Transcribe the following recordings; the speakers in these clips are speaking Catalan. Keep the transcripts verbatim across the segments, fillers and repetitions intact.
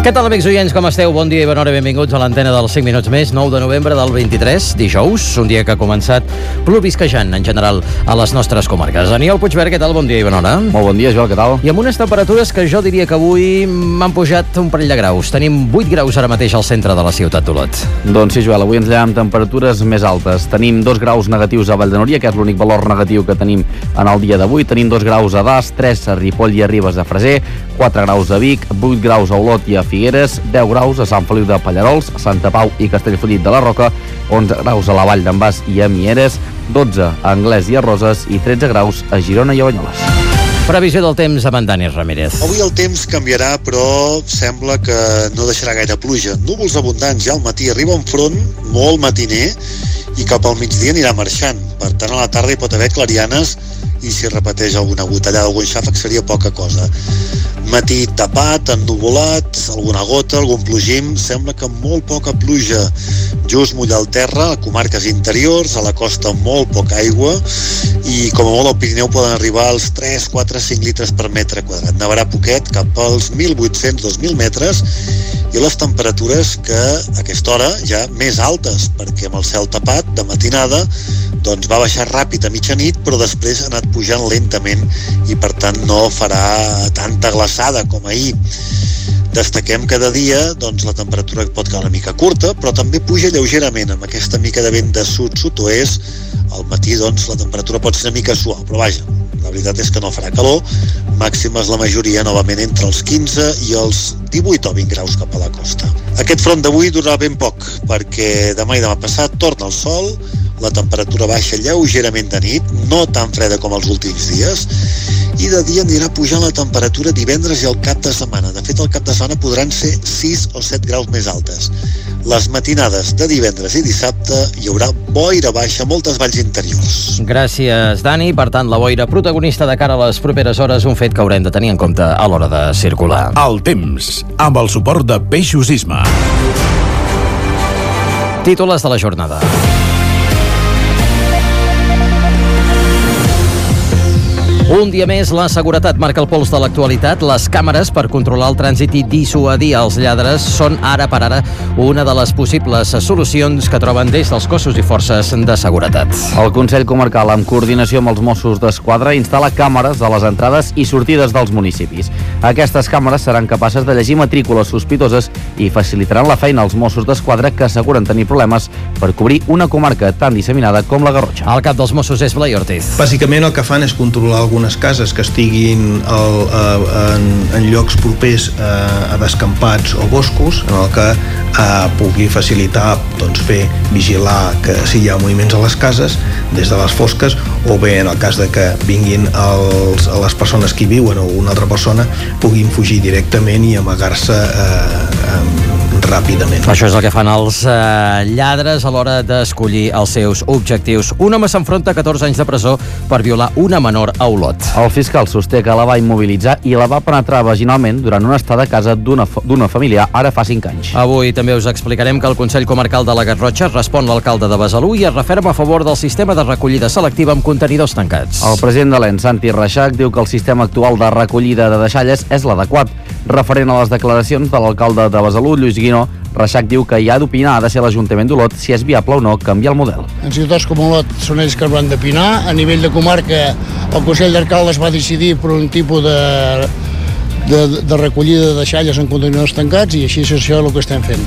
Què tal, amics oients, com esteu? Bon dia i bona hora, benvinguts a l'antena dels cinc minuts més, nou de novembre del vint-i-tres, dijous, un dia que ha començat plovisquejant en general a les nostres comarques. Aniol Puigverd, què tal? Bon dia i bona hora. Molt bon dia, Joel, què tal? I amb unes temperatures que jo diria que avui m'han pujat un parell de graus. Tenim vuit graus ara mateix al centre de la ciutat d'Olot. Doncs sí, Joel, avui ens llevem temperatures més altes. Tenim dos graus negatius a Vall de Núria, que és l'únic valor negatiu que tenim en el dia d'avui. Tenim dos graus a Das, tres a Ripoll i a Ribes de Freser, quatre graus a Vic, vuit graus a Olot i a Figueres, deu graus a Sant Feliu de Pallerols, Santa Pau i Castellfollit de la Roca, onze graus a la Vall d'en Bas i a Mieres, dotze a Anglès i a Roses i tretze graus a Girona i a Banyoles. Previsió del temps amb en Dani Ramírez. Avui el temps canviarà, però sembla que no deixarà gaire pluja. Núvols abundants ja al matí, arriba un front molt matiner i cap al migdia anirà marxant. Per tant, a la tarda hi pot haver clarianes i si repeteix alguna gotellada, algun xàfec seria poca cosa. Matí tapat, ennuvolat, alguna gota, algun plogim, sembla que molt poca pluja. Just mullar el terra, a comarques interiors, a la costa molt poca aigua i com a molt al Pirineu poden arribar als tres, quatre, cinc litres per metre quadrat. Nevarà poquet, cap als mil vuit-cents, dos mil metres i les temperatures que a aquesta hora ja més altes, perquè amb el cel tapat de matinada doncs va baixar ràpid a mitjanit, però després ha anat pujant lentament i per tant no farà tanta glaçada com ahir. Destaquem que de dia doncs, la temperatura pot quedar una mica curta, però també puja lleugerament amb aquesta mica de vent de sud-sud-oest. Al matí doncs, la temperatura pot ser una mica suau, però vaja, la veritat és que no farà calor. Màximes la majoria novament entre els quinze i els divuit o vint graus cap a la costa. Aquest front d'avui durarà ben poc, perquè demà i demà passat torna el sol, la temperatura baixa lleugerament de nit, no tan freda com els últims dies, i de dia anirà pujant la temperatura divendres i el cap de setmana. De fet, el cap de setmana podran ser sis o set graus més altes. Les matinades de divendres i dissabte hi haurà boira baixa a moltes valls interiors. Gràcies, Dani. Per tant, la boira protagonista de cara a les properes hores, un fet que haurem de tenir en compte a l'hora de circular. El temps, amb el suport de Peixos Isma. Títols de la jornada. Un dia més, la seguretat marca el pols de l'actualitat. Les càmeres per controlar el trànsit i dissuadir els lladres són ara per ara una de les possibles solucions que troben des dels cossos i forces de seguretat. El Consell Comarcal, amb coordinació amb els Mossos d'Esquadra, instal·la càmeres a les entrades i sortides dels municipis. Aquestes càmeres seran capaces de llegir matrícules sospitoses i facilitaran la feina als Mossos d'Esquadra, que asseguren tenir problemes per cobrir una comarca tan disseminada com la Garrotxa. El cap dels Mossos és Blai Ortiz. Bàsicament el que fan és controlar algunes cases que estiguin el, en, en llocs propers a, a descampats o boscos, en el que a, pugui facilitar doncs, fer vigilar que si hi ha moviments a les cases des de les fosques, o bé en el cas de que vinguin els, a les persones que hi viuen o una altra persona puguin fugir directament i amagar-se eh, eh, ràpidament. Això és el que fan els eh, lladres a l'hora d'escollir els seus objectius. Un home s'enfronta a catorze anys de presó per violar una menor a Olot. El fiscal sosté que la va immobilitzar i la va penetrar vaginalment durant una estada a casa d'una d'una família ara fa cinc anys. Avui també us explicarem que el Consell Comarcal de la Garrotxa respon l'alcalde de Besalú i es referma a favor del sistema de recollida selectiva amb contenidors tancats. El president de l'E N, Santi Reixac, diu que el sistema actual de recollida de deixalles és l'adequat. Referent a les declaracions de l'alcalde de Besalú, Lluís Guinó, Reixac diu que hi ha d'opinar, ha de ser l'Ajuntament d'Olot si és viable o no canviar el model. En ciutats com Olot són ells que han d'opinar. A nivell de comarca, el Consell d'Alcaldes va decidir per un tipus de, de, de recollida de deixalles en contenidors tancats i així és això el que estem fent.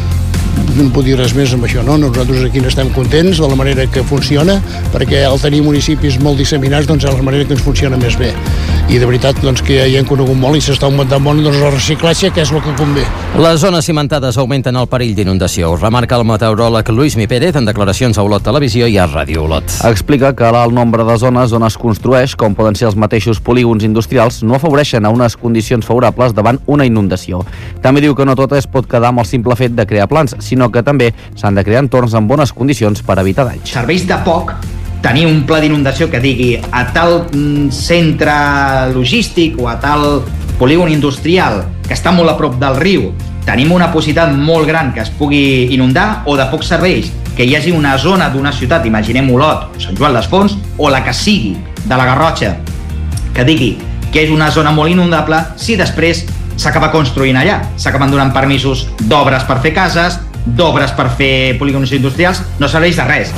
No puc dir res més amb això, no? Nosaltres aquí n'estem contents de la manera que funciona, perquè al tenir municipis molt disseminats doncs és la manera que ens funciona més bé. I de veritat doncs, que ja hi hem conegut molt i s'està augmentant molt doncs, el reciclatge, que és el que convé. Les zones cimentades augmenten el perill d'inundació. Ho remarca el meteoròleg Luis Mi Pérez en declaracions a Olot Televisió i a Ràdio Olot. Explica que l'alt nombre de zones on es construeix, com poden ser els mateixos polígons industrials, no afavoreixen a unes condicions favorables davant una inundació. També diu que no tot es pot quedar amb el simple fet de crear plans, sinó que també s'han de crear entorns en bones condicions per evitar danys. Serveix de poc tenir un pla d'inundació que digui a tal centre logístic o a tal polígon industrial que està molt a prop del riu tenim una possibilitat molt gran que es pugui inundar, o de pocs serveis que hi hagi una zona d'una ciutat, imaginem Olot, Sant Joan les Fonts, o la que sigui de la Garrotxa, que digui que és una zona molt inundable, si després s'acaba construint allà. S'acaben donant permisos d'obres per fer cases, d'obres per fer polígons industrials, no serveix de res.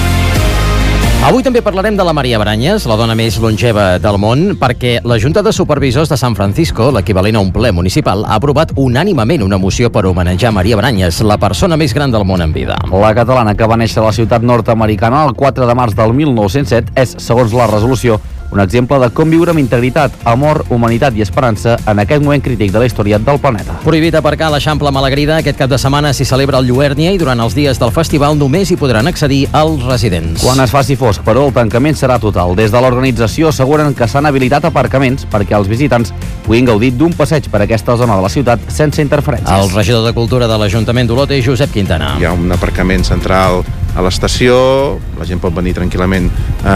Avui també parlarem de la Maria Branyes, la dona més longeva del món, perquè la Junta de Supervisors de San Francisco, l'equivalent a un ple municipal, ha aprovat unànimament una moció per homenatjar Maria Branyes, la persona més gran del món en vida. La catalana, que va néixer a la ciutat nord-americana el quatre de març del mil nou-cents set, és, segons la resolució, un exemple de com viure amb integritat, amor, humanitat i esperança en aquest moment crític de la història del planeta. Prohibit aparcar a l'Eixample Malagrida, aquest cap de setmana s'hi celebra el Lluèrnia i durant els dies del festival només hi podran accedir els residents. Quan es faci fosc, però, el tancament serà total. Des de l'organització asseguren que s'han habilitat aparcaments perquè els visitants puguin gaudir d'un passeig per aquesta zona de la ciutat sense interferències. El regidor de Cultura de l'Ajuntament d'Olot és Josep Quintana. Hi ha un aparcament central a l'estació, la gent pot venir tranquil·lament eh,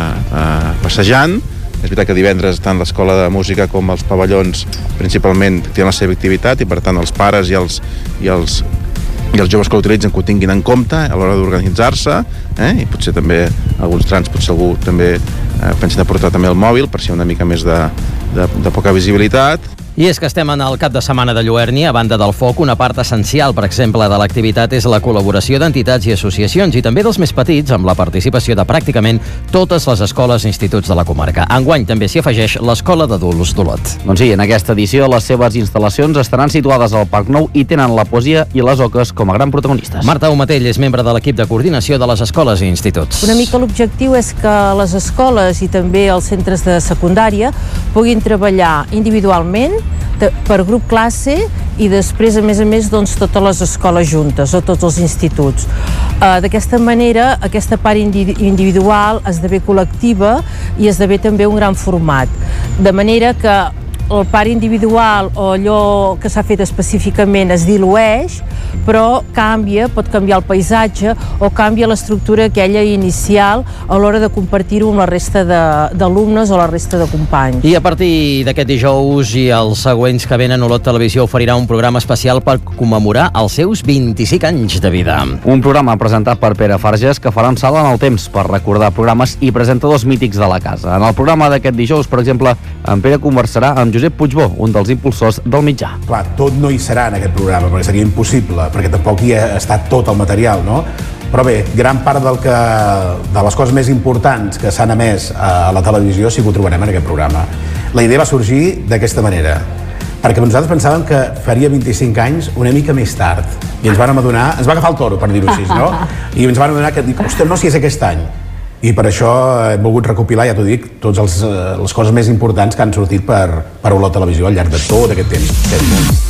eh, passejant. És veritat que divendres tant l'escola de música com els pavellons principalment tenen la seva activitat i per tant els pares i els, i els, i els joves que l'utilitzen que ho tinguin en compte a l'hora d'organitzar-se, eh? I potser també alguns trams potser algú també eh, pensa de portar també el mòbil per ser una mica més de, de, de poca visibilitat. I és que estem en el cap de setmana de Lluèrnia. A banda del foc, una part essencial, per exemple, de l'activitat és la col·laboració d'entitats i associacions i també dels més petits, amb la participació de pràcticament totes les escoles i instituts de la comarca. Enguany també s'hi afegeix l'Escola d'Adults d'Olot. Doncs sí, en aquesta edició les seves instal·lacions estaran situades al Parc Nou i tenen la poesia i les oques com a gran protagonistes. Marta Umatell és membre de l'equip de coordinació de les escoles i instituts. Una mica l'objectiu és que les escoles i també els centres de secundària puguin treballar individualment per grup classe i després, a més a més, doncs, totes les escoles juntes o tots els instituts. Uh, d'aquesta manera, aquesta part individual esdevé col·lectiva i esdevé també un gran format. De manera que el part individual o allò que s'ha fet específicament es dilueix, però canvia, pot canviar el paisatge o canvia l'estructura aquella inicial a l'hora de compartir-ho amb la resta d'alumnes o la resta de companys. I a partir d'aquest dijous i els següents que venen, Olot Televisió oferirà un programa especial per commemorar els seus vint-i-cinc anys de vida. Un programa presentat per Pere Farges que farà un salt en el temps per recordar programes i presentadors mítics de la casa. En el programa d'aquest dijous, per exemple, en Pere conversarà amb Josep Puigbó, un dels impulsors del mitjà. Clar, tot no hi serà en aquest programa, perquè seria impossible, perquè tampoc hi ha estat tot el material, no? Però bé, gran part del que, de les coses més importants que s'han emès a la televisió sí que ho trobarem en aquest programa. La idea va sorgir d'aquesta manera, perquè nosaltres pensàvem que faria vint-i-cinc anys una mica més tard, i ens vam adonar, ens va agafar el toro, per dir-ho així, no? I ens vam adonar que, ostres, no, si és aquest any. I per això he volgut recopilar, ja t'ho dic, totes les coses més importants que han sortit per, per Olot Televisió al llarg de tot aquest temps.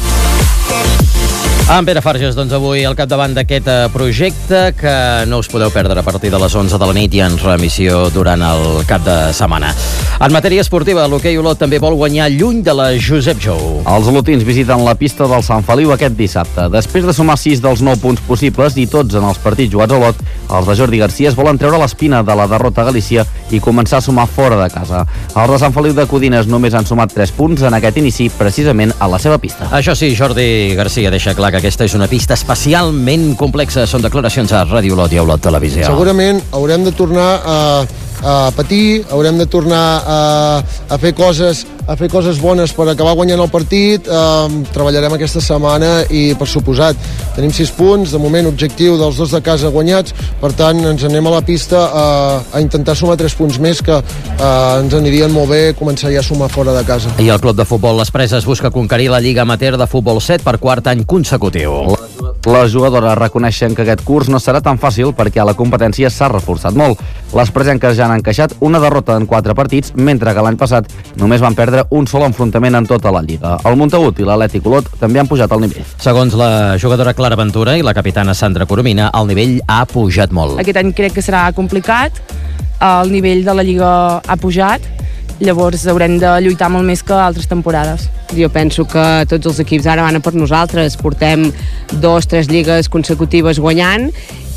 En Pere Farges, doncs avui al capdavant d'aquest projecte que no us podeu perdre a partir de les onze de la nit i en reemissió durant el cap de setmana. En matèria esportiva, l'hoquei Olot també vol guanyar lluny de la Josep Jou. Els olotins visiten la pista del Sant Feliu aquest dissabte. Després de sumar sis dels nou punts possibles i tots en els partits jugats a Olot, els de Jordi Garcia es volen treure l'espina de la derrota a Galícia i començar a sumar fora de casa. Els de Sant Feliu de Codines només han sumat tres punts en aquest inici, precisament a la seva pista. Això sí, Jordi Garcia deixa clar que aquesta és una pista especialment complexa. Són declaracions a Ràdio Olot i a Olot Televisió. Segurament haurem de tornar a, a patir, haurem de tornar a, a fer coses a fer coses bones per acabar guanyant el partit. Eh, treballarem aquesta setmana i, per suposat, tenim sis punts, de moment objectiu dels dos de casa guanyats, per tant ens anem a la pista a, a intentar sumar tres punts més que eh, ens anirien molt bé començar ja a sumar fora de casa. I el club de futbol Les Preses busca conquerir la Lliga Amateur de Futbol set per quart any consecutiu. Les jugadores reconeixen que aquest curs no serà tan fàcil perquè la competència s'ha reforçat molt. Les presenques ja han encaixat una derrota en quatre partits, mentre que l'any passat només van perdre un sol enfrontament en tota la Lliga. El Montagut i l'Atlètic Olot també han pujat el nivell. Segons la jugadora Clara Ventura i la capitana Sandra Coromina, el nivell ha pujat molt. Aquest any crec que serà complicat, el nivell de la Lliga ha pujat, llavors haurem de lluitar molt més que altres temporades. Jo penso que tots els equips ara van a per nosaltres, portem dos, tres lligues consecutives guanyant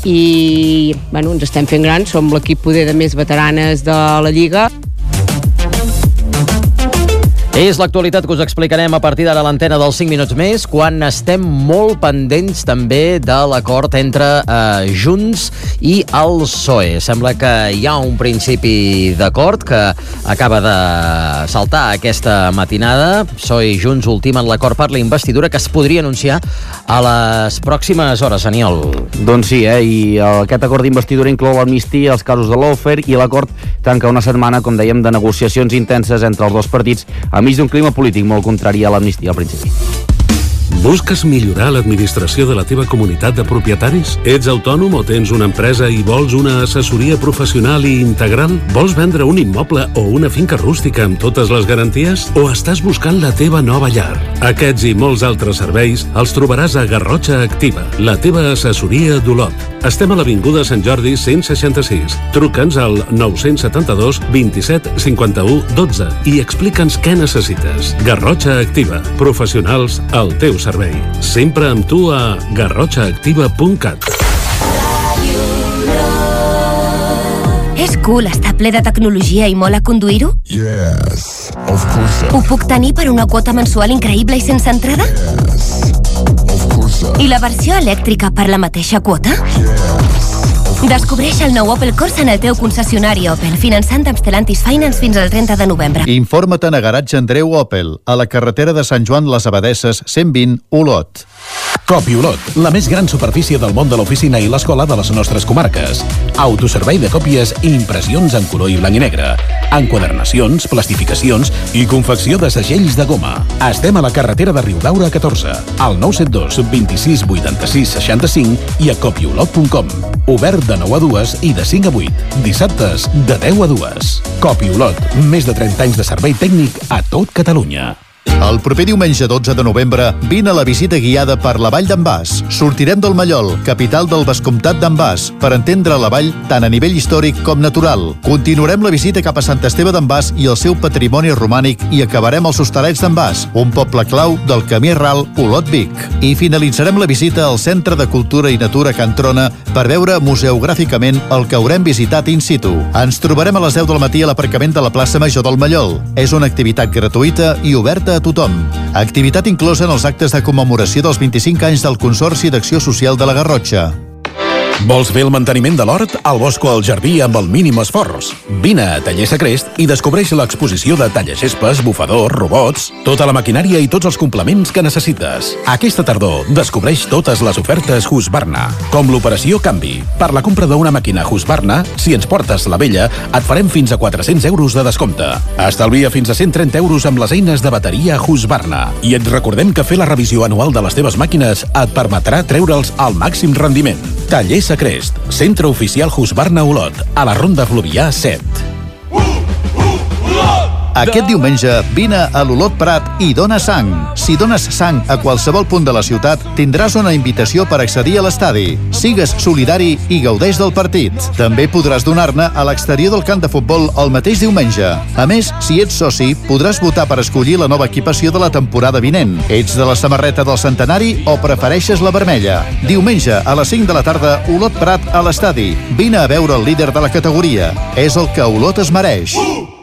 i bueno, ens estem fent grans, som l'equip poder de més veteranes de la Lliga. És l'actualitat que us explicarem a partir d'ara a l'antena dels cinc minuts més, quan estem molt pendents també de l'acord entre eh, Junts i el P S O E. Sembla que hi ha un principi d'acord que acaba de saltar aquesta matinada. P S O E i Junts ultimen l'acord per la investidura que es podria anunciar a les pròximes hores, Aniol. Doncs sí, eh? I aquest acord d'investidura inclou l'amnistia, els casos de l'Ofer, i l'acord tanca una setmana, com dèiem, de negociacions intenses entre els dos partits, a mig d'un clima polític molt contrari a l'amnistia al principi. Busques millorar l'administració de la teva comunitat de propietaris? Ets autònom o tens una empresa i vols una assessoria professional i integral? Vols vendre un immoble o una finca rústica amb totes les garanties? O estàs buscant la teva nova llar? Aquests i molts altres serveis els trobaràs a Garrotxa Activa, la teva assessoria d'Olot. Estem a l'Avinguda Sant Jordi cent seixanta-sis. Truca'ns al nou set dos, vint-i-set, cinquanta-u, dotze i explica'ns què necessites. Garrotxa Activa, professionals al teu servei. Sempre amb tu a garrotxa activa punt cat. És cool estar ple de tecnologia i mola conduir-ho? Yes, of course. Ho puc tenir per una quota mensual increïble i sense entrada? Yes, of course. I la versió elèctrica per la mateixa quota? Yes. Descobreix el nou Opel Corsa en el teu concessionari Opel, finançant amb Stellantis Finance fins al trenta de novembre. Informa't a Garatge Andreu Opel, a la carretera de Sant Joan les Abadesses, cent vint, Olot. Copi Olot, la més gran superfície del món de l'oficina i l'escola de les nostres comarques. Autoservei de còpies i impressions en color i blanc i negre. Enquadernacions, plastificacions i confecció de segells de goma. Estem a la carretera de Riudaura catorze, al nou set dos, vint-i-sis, vuitanta-sis, seixanta-cinc i a copiolot punt com. Obert de nou a dues i de cinc a vuit. Dissabtes, de deu a dues. Copi Olot, més de trenta anys de servei tècnic a tot Catalunya. El proper diumenge dotze de novembre vine a la visita guiada per la Vall d'en Bas. Sortirem del Mallol, capital del vescomtat d'en Bas, per entendre la vall tant a nivell històric com natural. Continuarem la visita cap a Sant Esteve d'en Bas i el seu patrimoni romànic i acabarem als Hostalets d'en Bas, un poble clau del camí ral Olot-Vic. I finalitzarem la visita al Centre de Cultura i Natura Can Trona per veure museogràficament el que haurem visitat in situ. Ens trobarem a les deu del matí a l'aparcament de la plaça Major del Mallol. És una activitat gratuïta i oberta a tothom. Activitat inclosa en els actes de commemoració dels vint-i-cinc anys del Consorci d'Acció Social de la Garrotxa. Vols fer el manteniment de l'hort, el bosc o el jardí amb el mínim esforç? Vine a Taller Sacrest i descobreix l'exposició de tallaxespes, bufadors, robots, tota la maquinària i tots els complements que necessites. Aquesta tardor descobreix totes les ofertes Husqvarna, com l'operació Canvi. Per la compra d'una màquina Husqvarna, si ens portes la vella, et farem fins a quatre-cents euros de descompte. Estalvia fins a cent trenta euros amb les eines de bateria Husqvarna. I et recordem que fer la revisió anual de les teves màquines et permetrà treure'ls al màxim rendiment. Taller Sacrest, centre oficial Husqvarna Olot, a la Ronda Fluvià set. Aquest diumenge vine a l'Olot Prat i dona sang. Si dones sang a qualsevol punt de la ciutat, tindràs una invitació per accedir a l'estadi. Sigues solidari i gaudeix del partit. També podràs donar-ne a l'exterior del camp de futbol el mateix diumenge. A més, si ets soci, podràs votar per escollir la nova equipació de la temporada vinent. Ets de la samarreta del centenari o prefereixes la vermella? Diumenge a les cinc de la tarda, Olot Prat a l'estadi. Vine a veure el líder de la categoria. És el que Olot es mereix.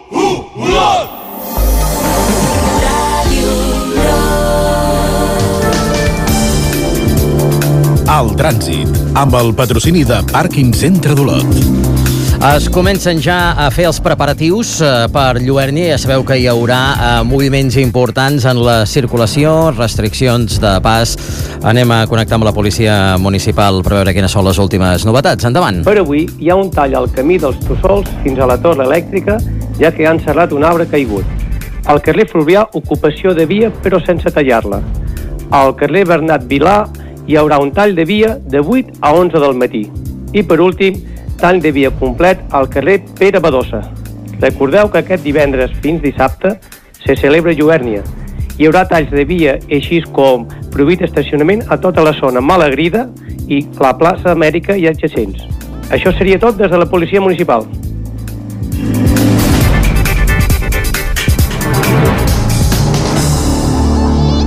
El trànsit, amb el patrocini de Pàrquing Centre d'Olot. Es comencen ja a fer els preparatius eh, per Lluernia. Ja sabeu que hi haurà eh, moviments importants en la circulació, restriccions de pas. Anem a connectar amb la policia municipal per veure quines són les últimes novetats. Endavant. Per avui hi ha un tall al camí dels Tossols fins a la torre elèctrica, ja que han serrat un arbre caigut. Al carrer Fluvià, ocupació de via però sense tallar-la. Al carrer Bernat Vilà hi haurà un tall de via de vuit a onze del matí. I per últim, tall de via complet al carrer Pere Badosa. Recordeu que aquest divendres fins dissabte se celebra Lluernia. Hi haurà talls de via així com prohibit estacionament a tota la zona Malagrida i la plaça Amèrica i adjacents. Això seria tot des de la policia municipal.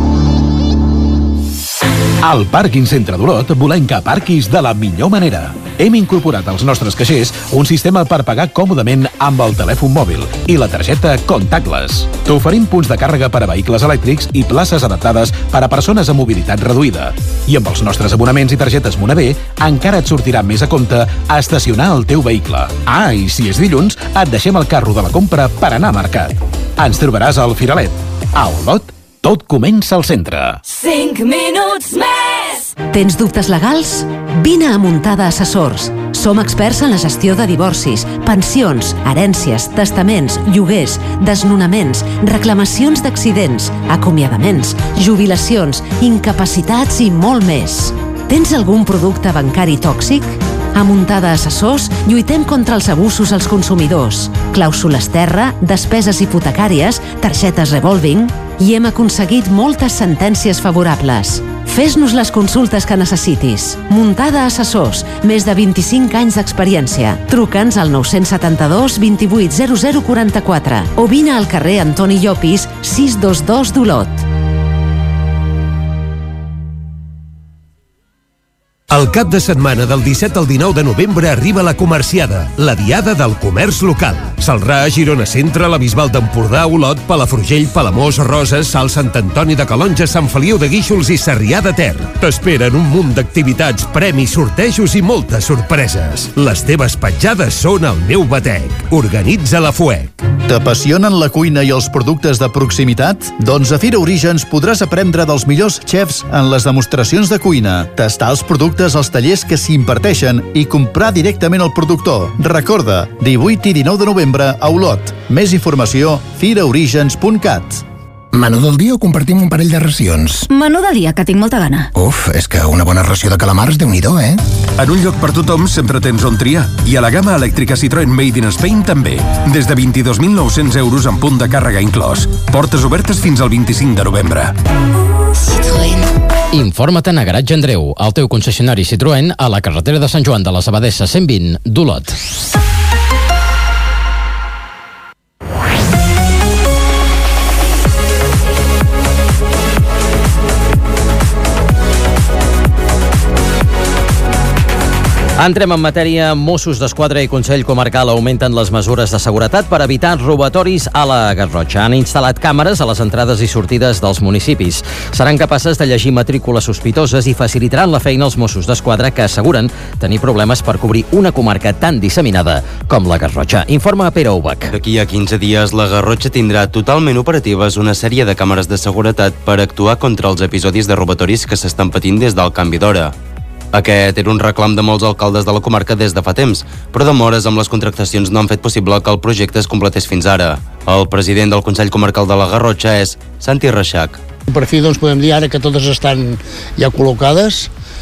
Al Pàrquing Centre d'Olot volem que aparquis de la millor manera. Hem incorporat als nostres caixers un sistema per pagar còmodament amb el telèfon mòbil i la targeta contactless. T'oferim punts de càrrega per a vehicles elèctrics i places adaptades per a persones amb mobilitat reduïda. I amb els nostres abonaments i targetes Monavé encara et sortirà més a compte a estacionar el teu vehicle. Ah, i si és dilluns, et deixem el carro de la compra per anar a mercat. Ens trobaràs al Firalet. A Olot, tot comença al centre. cinc minuts més! Tens dubtes legals? Vine a Muntada Assessors. Som experts en la gestió de divorcis, pensions, herències, testaments, lloguers, desnonaments, reclamacions d'accidents, acomiadaments, jubilacions, incapacitats i molt més. Tens algun producte bancari tòxic? A Muntada Assessors lluitem contra els abusos als consumidors, clàusules terra, despeses hipotecàries, targetes revolving, i hem aconseguit moltes sentències favorables. Fes-nos les consultes que necessitis. Muntada Assessors, més de vint-i-cinc anys d'experiència. Truca'ns al nou set dos, vint vuit, zero zero, quaranta-quatre o vine al carrer Antoni Llopis, sis dos dos d'Olot. El cap de setmana del disset al dinou de novembre arriba la Comerciada, la diada del comerç local. Celrà, Girona Centre, la Bisbal d'Empordà, Olot, Palafrugell, Palamós, Roses, Salt, Sant Antoni de Calonja, Sant Feliu de Guíxols i Sarrià de Ter. T'esperen un munt d'activitats, premis, sortejos i moltes sorpreses. Les teves petjades són el meu batec. Organitza la F U E C. T'apassionen la cuina i els productes de proximitat? Doncs a Fira Orígens podràs aprendre dels millors xefs en les demostracions de cuina, tastar els productes als tallers que s'hi imparteixen i comprar directament al productor. Recorda, divuit i dinou de novembre a Olot. Més informació, fira orígens punt cat. Menú del dia o compartim un parell de racions? Menú del dia, que tinc molta gana. Uf, és que una bona ració de calamars, déu-n'hi-do, eh? En un lloc per tothom sempre tens on triar. I a la gamma elèctrica Citroën Made in Spain també. Des de vint-i-dos mil nou-cents euros amb punt de càrrega inclòs. Portes obertes fins al vint-i-cinc de novembre. Citroën. Informa-te'n a Garatge Andreu, el teu concessionari Citroën, a la carretera de Sant Joan de les Abadesses cent vint d'Olot. Entrem en matèria. Mossos d'Esquadra i Consell Comarcal augmenten les mesures de seguretat per evitar robatoris a la Garrotxa. Han instal·lat càmeres a les entrades i sortides dels municipis. Seran capaces de llegir matrícules sospitoses i facilitaran la feina als Mossos d'Esquadra, que asseguren tenir problemes per cobrir una comarca tan disseminada com la Garrotxa. Informa Pere Ubach. D'aquí a quinze dies, la Garrotxa tindrà totalment operatives una sèrie de càmeres de seguretat per actuar contra els episodis de robatoris que s'estan patint des del canvi d'hora. Aquest era un reclam de molts alcaldes de la comarca des de fa temps, però demores amb les contractacions no han fet possible que el projecte es completés fins ara. El president del Consell Comarcal de la Garrotxa és Santi Reixac. Per fi doncs, podem dir ara que totes estan ja col·locades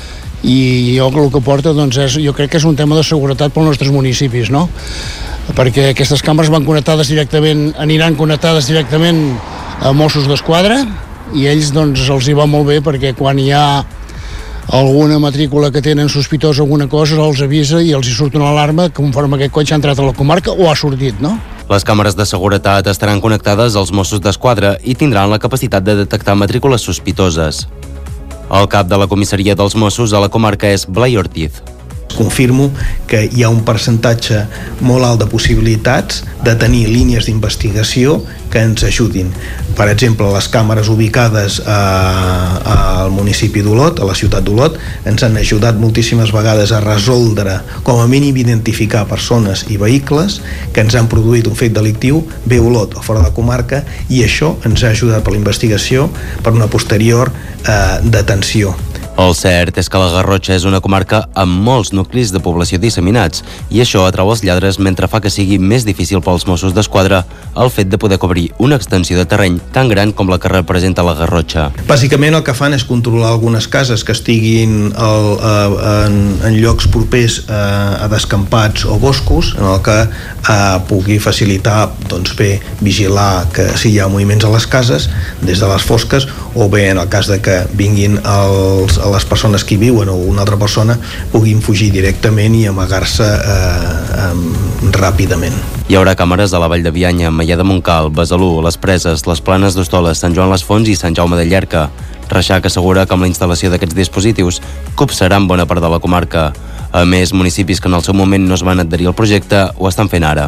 i jo el que porta doncs, és, jo crec que és un tema de seguretat pels nostres municipis, no? Perquè aquestes càmeres van connectades directament, aniran connectades directament a Mossos d'Esquadra i ells doncs, els hi va molt bé perquè quan hi ha alguna matrícula que tenen sospitosa alguna cosa, els avisa i els hi surt una alarma conforme aquest cotxe ha entrat a la comarca o ha sortit, no? Les càmeres de seguretat estaran connectades als Mossos d'Esquadra i tindran la capacitat de detectar matrícules sospitoses. El cap de la comissaria dels Mossos a la comarca és Blai Ortiz. Confirmo que hi ha un percentatge molt alt de possibilitats de tenir línies d'investigació que ens ajudin. Per exemple, les càmeres ubicades a, al municipi d'Olot, a la ciutat d'Olot, ens han ajudat moltíssimes vegades a resoldre, com a mínim identificar persones i vehicles que ens han produït un fet delictiu bé a Olot o fora de la comarca, i això ens ha ajudat per la investigació per una posterior eh, detenció. El cert és que la Garrotxa és una comarca amb molts nuclis de població disseminats i això atrau els lladres mentre fa que sigui més difícil pels Mossos d'Esquadra el fet de poder cobrir una extensió de terreny tan gran com la que representa la Garrotxa. Bàsicament el que fan és controlar algunes cases que estiguin el, en, en llocs propers a, a descampats o boscos en el que eh, pugui facilitar doncs bé, vigilar que si hi ha moviments a les cases des de les fosques o bé en el cas de que vinguin els a les persones que hi viuen o una altra persona puguin fugir directament i amagar-se eh, eh, ràpidament. Hi haurà càmeres a la Vall de Bianya, Maià de Montcal, Besalú, Les Preses, les Planes d'Hostoles, Sant Joan les Fonts i Sant Jaume de Llierca. Reixac assegura que amb la instal·lació d'aquests dispositius copsaran bona part de la comarca. A més, municipis que en el seu moment no es van adherir al projecte ho estan fent ara.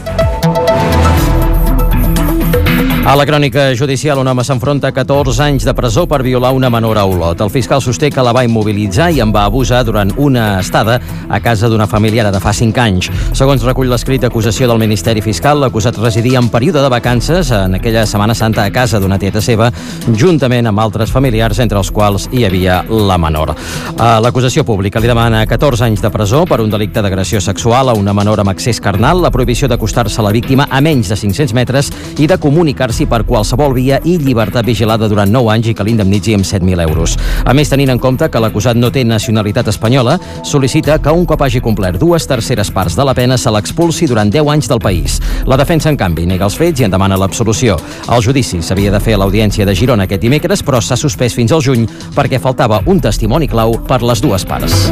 A la crònica judicial, un home s'enfronta a catorze anys de presó per violar una menor a Olot. El fiscal sosté que la va immobilitzar i en va abusar durant una estada a casa d'una familiar de fa cinc anys. Segons recull l'escrit d'acusació del Ministeri Fiscal, l'acusat residia en període de vacances en aquella Setmana Santa a casa d'una tieta seva, juntament amb altres familiars, entre els quals hi havia la menor. L'acusació pública li demana catorze anys de presó per un delicte d'agressió sexual a una menor amb accés carnal, la prohibició d'acostar-se a la víctima a menys de cinc-cents metres i de comunicar-se per qualsevol via i llibertat vigilada durant nou anys i que l'indemnitzi amb set mil euros. A més, tenint en compte que l'acusat no té nacionalitat espanyola, sol·licita que un cop hagi complert dues terceres parts de la pena se l'expulsi durant deu anys del país. La defensa, en canvi, nega els fets i en demana l'absolució. El judici s'havia de fer a l'Audiència de Girona aquest dimecres, però s'ha suspès fins al juny perquè faltava un testimoni clau per les dues parts.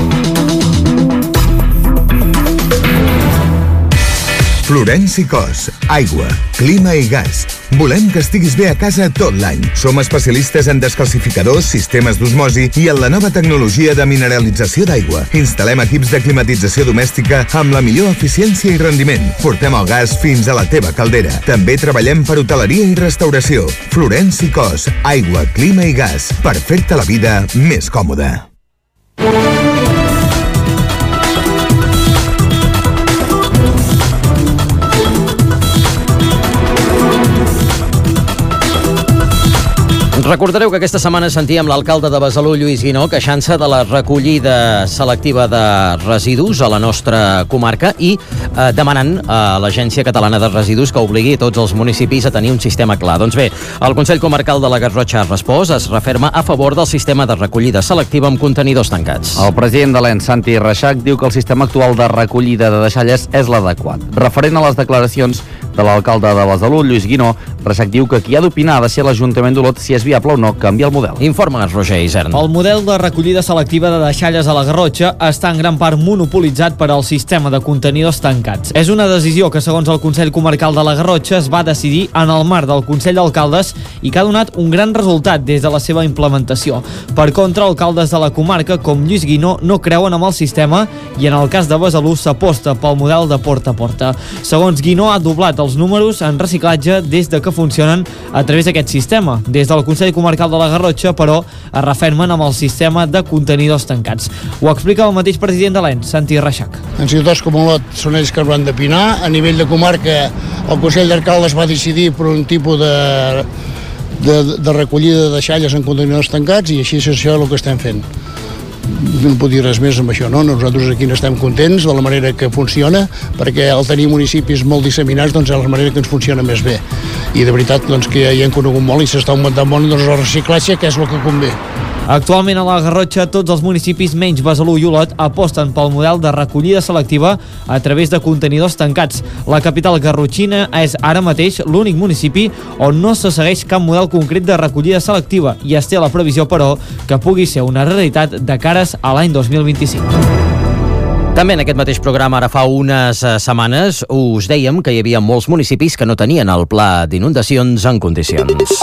Florenci Cos, aigua, clima i gas. Volem que estiguis bé a casa tot l'any. Som especialistes en descalcificadors, sistemes d'osmosi i en la nova tecnologia de mineralització d'aigua. Instal·lem equips de climatització domèstica amb la millor eficiència i rendiment. Portem el gas fins a la teva caldera. També treballem per hoteleria i restauració. Florenci Cos, aigua, clima i gas. Per fer-te la vida més còmoda. Recordareu que aquesta setmana sentíem l'alcalde de Besalú, Lluís Guinó, queixant-se de la recollida selectiva de residus a la nostra comarca i eh, demanant a l'Agència Catalana de Residus que obligui tots els municipis a tenir un sistema clar. Doncs bé, el Consell Comarcal de la Garrotxa ha respost, es referma a favor del sistema de recollida selectiva amb contenidors tancats. El president de l'E N S, Santi Reixac, diu que el sistema actual de recollida de deixalles és l'adequat. Referent a les declaracions de l'alcalde de Besalú, Lluís Guinó, Reixac diu que qui ha d'opinar ha de ser l'Ajuntament d'Olot si és viable o no canviar el model. Informa Roger Isern. El model de recollida selectiva de deixalles a la Garrotxa està en gran part monopolitzat per al sistema de contenidors tancats. És una decisió que, segons el Consell Comarcal de la Garrotxa, es va decidir en el marc del Consell d'Alcaldes i que ha donat un gran resultat des de la seva implementació. Per contra, alcaldes de la comarca, com Lluís Guinó, no creuen amb el sistema i en el cas de Besalú s'aposta pel model de porta a porta. Segons Guinó, ha doblat els números en reciclatge des de que funcionen a través d'aquest sistema. Des del Consell Comarcal de la Garrotxa, però, es refermen amb el sistema de contenidors tancats. Ho explica el mateix president de l'E N S, Santi Reixac. En ciutats com Olot són ells que hauran d'opinar. A nivell de comarca, el Consell d'Alcaldes va decidir per un tipus de, de, de recollida de deixalles en contenidors tancats i així és això el que estem fent. No puc dir res més amb això, no? Nosaltres aquí n'estem contents de la manera que funciona, perquè al tenir municipis molt disseminats, doncs és la manera que ens funciona més bé. I de veritat, doncs, que ja hi hem conegut molt i s'està augmentant molt doncs, el reciclatge, que és el que convé. Actualment a la Garrotxa tots els municipis menys Besalú i Olot aposten pel model de recollida selectiva a través de contenidors tancats. La capital garrotxina és ara mateix l'únic municipi on no se segueix cap model concret de recollida selectiva i es té la previsió, però, que pugui ser una realitat de cares a l'any dos mil vint-i-cinc. També en aquest mateix programa, ara fa unes setmanes, us dèiem que hi havia molts municipis que no tenien el pla d'inundacions en condicions.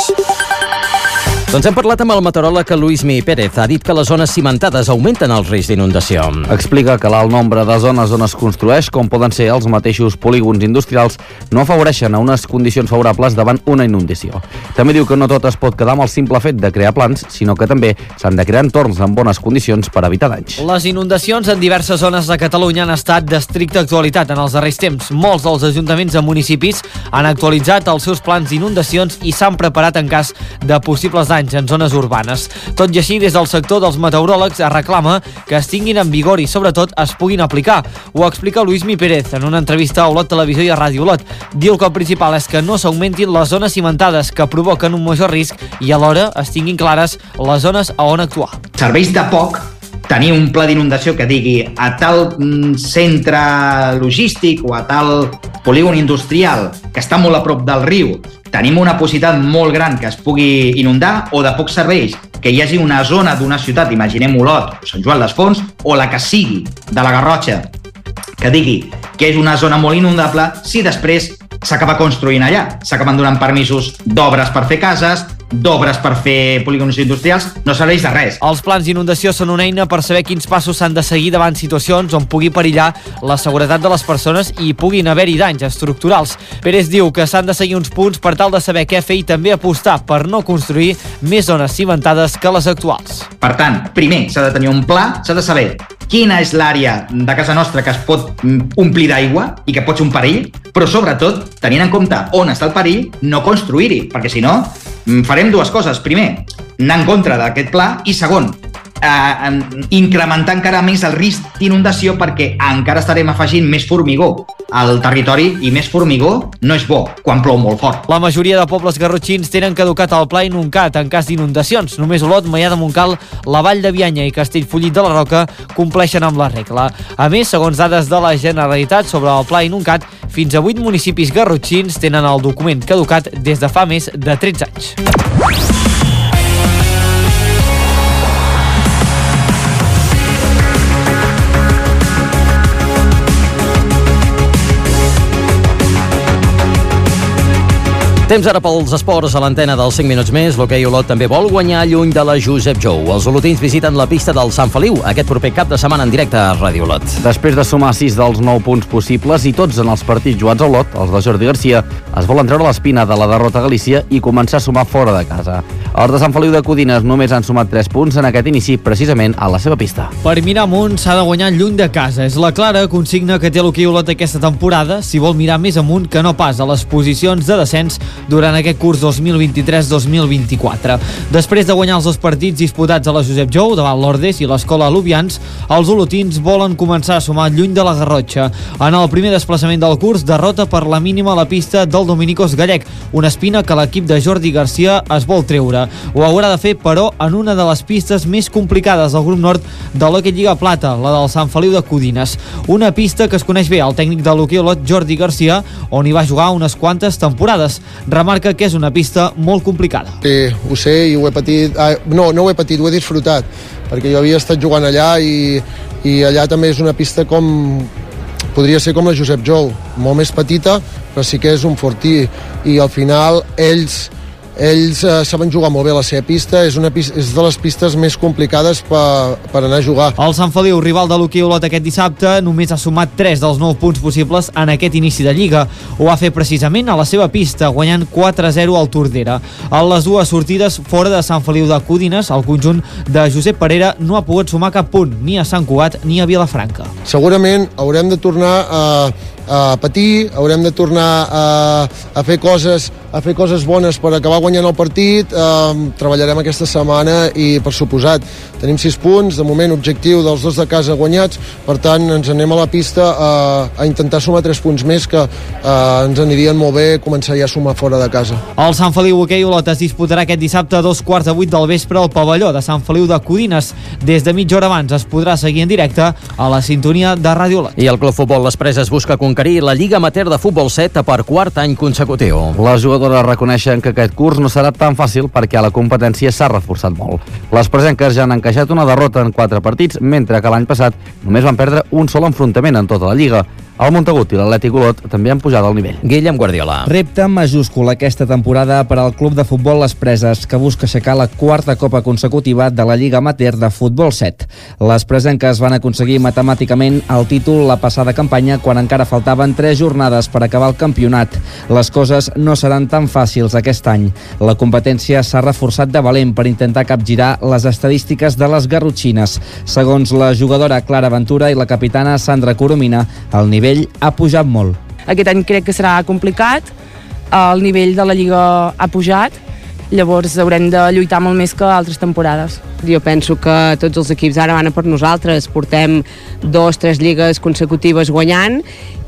Doncs hem parlat amb el meteoròleg Luismi Pérez. Ha dit que les zones cimentades augmenten el risc d'inundació. Explica que l'alt nombre de zones on es construeix, com poden ser els mateixos polígons industrials, no afavoreixen a unes condicions favorables davant una inundació. També diu que no tot es pot quedar amb el simple fet de crear plans, sinó que també s'han de crear entorns en bones condicions per evitar danys. Les inundacions en diverses zones de Catalunya han estat d'estricta actualitat en els darrers temps. Molts dels ajuntaments i municipis han actualitzat els seus plans d'inundacions i s'han preparat en cas de possibles danys en zones urbanes. Tot i així, des del sector dels meteoròlegs es reclama que es tinguin en vigor i, sobretot, es puguin aplicar. Ho explica Luismi Pérez en una entrevista a Olot Televisió i a Ràdio Olot. Diu que el principal és que no s'augmentin les zones cimentades que provoquen un major risc i alhora es tinguin clares les zones a on actuar. Serveix de poc tenir un pla d'inundació que digui a tal centre logístic o a tal polígon industrial que està molt a prop del riu tenim una possibilitat molt gran que es pugui inundar, o de poc serveix que hi hagi una zona d'una ciutat, imaginem Olot o Sant Joan les Fonts, o la que sigui de la Garrotxa, que digui que és una zona molt inundable si després s'acaba construint allà. S'acaben donant permisos d'obres per fer cases d'obres per fer polígons industrials, no serveix de res. Els plans d'inundació són una eina per saber quins passos s'han de seguir davant situacions on pugui perillar la seguretat de les persones i puguin haver-hi danys estructurals. Pérez diu que s'han de seguir uns punts per tal de saber què fer i també apostar per no construir més zones cimentades que les actuals. Per tant, primer s'ha de tenir un pla, s'ha de saber quina és l'àrea de casa nostra que es pot omplir d'aigua i que pot ser un perill, però sobretot, tenint en compte on està el perill, no construir-hi, perquè si no, farem dues coses. Primer, anar en contra d'aquest pla i segon, eh, incrementar encara més el risc d'inundació perquè encara estarem afegint més formigó al territori i més formigó no és bo quan plou molt fort. La majoria de pobles garrotxins tenen caducat el pla Inuncat en cas d'inundacions. Només Olot, Maià de Montcal, la Vall de Bianya i Castellfollit de la Roca compleixen amb la regla. A més, segons dades de la Generalitat sobre el pla Inuncat, fins a vuit municipis garrotxins tenen el document caducat des de fa més de tretze anys. Temps ara pels esports a l'antena dels cinc minuts més. L'hoquei Olot també vol guanyar lluny de la Josep Jou. Els olotins visiten la pista del Sant Feliu aquest proper cap de setmana en directe a Ràdio Olot. Després de sumar sis dels nou punts possibles i tots en els partits jugats a Olot, els de Jordi Garcia es volen treure l'espina de la derrota a Galícia i començar a sumar fora de casa. Els de Sant Feliu de Codines només han sumat tres punts en aquest inici, precisament a la seva pista. Per mirar amunt s'ha de guanyar lluny de casa. És la clara consigna que té l'hoquei Olot aquesta temporada, si vol mirar més amunt que no pas a les posicions de descens durant aquest curs dos mil vint-i-tres dos mil vint-i-quatre. Després de guanyar els dos partits disputats a la Josep Jou davant l'Ordes i l'Escola Alubians, els olotins volen començar a sumar lluny de la Garrotxa. En el primer desplaçament del curs, derrota per la mínima a la pista del Dominicos Gallec, una espina que l'equip de Jordi Garcia es vol treure. Ho haurà de fer, però, en una de les pistes més complicades del grup nord de l'Hockey Lliga Plata, la del Sant Feliu de Codines. Una pista que es coneix bé al tècnic de l'hoquei Olot, Jordi Garcia, on hi va jugar unes quantes temporades. Remarca que és una pista molt complicada. Sí, ho sé i ho he patit, ah, no, no ho he patit, ho he disfrutat, perquè jo havia estat jugant allà i, i allà també és una pista com, podria ser com la Josep Jou, molt més petita, però sí que és un fortí i al final ells ells eh, saben jugar molt bé la seva pista, és, una pista, és de les pistes més complicades per, per anar a jugar. El Sant Feliu, rival de l'hoquei Olot aquest dissabte, només ha sumat tres dels nou punts possibles en aquest inici de Lliga. Ho va fer precisament a la seva pista, guanyant quatre a zero al Tordera. A les dues sortides fora de Sant Feliu de Codines, el conjunt de Josep Parera no ha pogut sumar cap punt, ni a Sant Cugat ni a Vilafranca. Segurament haurem de tornar a, a patir, haurem de tornar a, a fer coses a fer coses bones per acabar guanyant el partit. Eh, treballarem aquesta setmana i, per suposat, tenim sis punts, de moment objectiu dels dos de casa guanyats, per tant ens anem a la pista a, a intentar sumar tres punts més que eh, ens anirien molt bé començar ja a sumar fora de casa. El Sant Feliu Hoquei Olot es disputarà aquest dissabte a dos quarts de vuit del vespre al pavelló de Sant Feliu de Codines. Des de mitja hora abans es podrà seguir en directe a la sintonia de Ràdio Olot. I el Club Futbol Les Preses busca conquerir la Lliga Amateur de Futbol set per quart any consecutiu. Les jugadores reconeixen que aquest curs no serà tan fàcil perquè la competència s'ha reforçat molt. Les presenques ja han encaixat una derrota en quatre partits, mentre que l'any passat només van perdre un sol enfrontament en tota la Lliga. El Montagut i l'Atlètic Olot també han pujat al nivell. Guillem Guardiola. Repte majúscul aquesta temporada per al Club de Futbol Les Preses, que busca aixecar la quarta copa consecutiva de la Lliga Amateur de Futbol set. Les presenques van aconseguir matemàticament el títol la passada campanya quan encara faltaven tres jornades per acabar el campionat. Les coses no seran tan fàcils aquest any. La competència s'ha reforçat de valent per intentar capgirar les estadístiques de les garrotxines. Segons la jugadora Clara Ventura i la capitana Sandra Coromina, el nivell ha pujat molt. Aquest any crec que serà complicat, el nivell de la Lliga ha pujat, llavors haurem de lluitar molt més que altres temporades. Jo penso que tots els equips ara van a per nosaltres, portem dos, tres lligues consecutives guanyant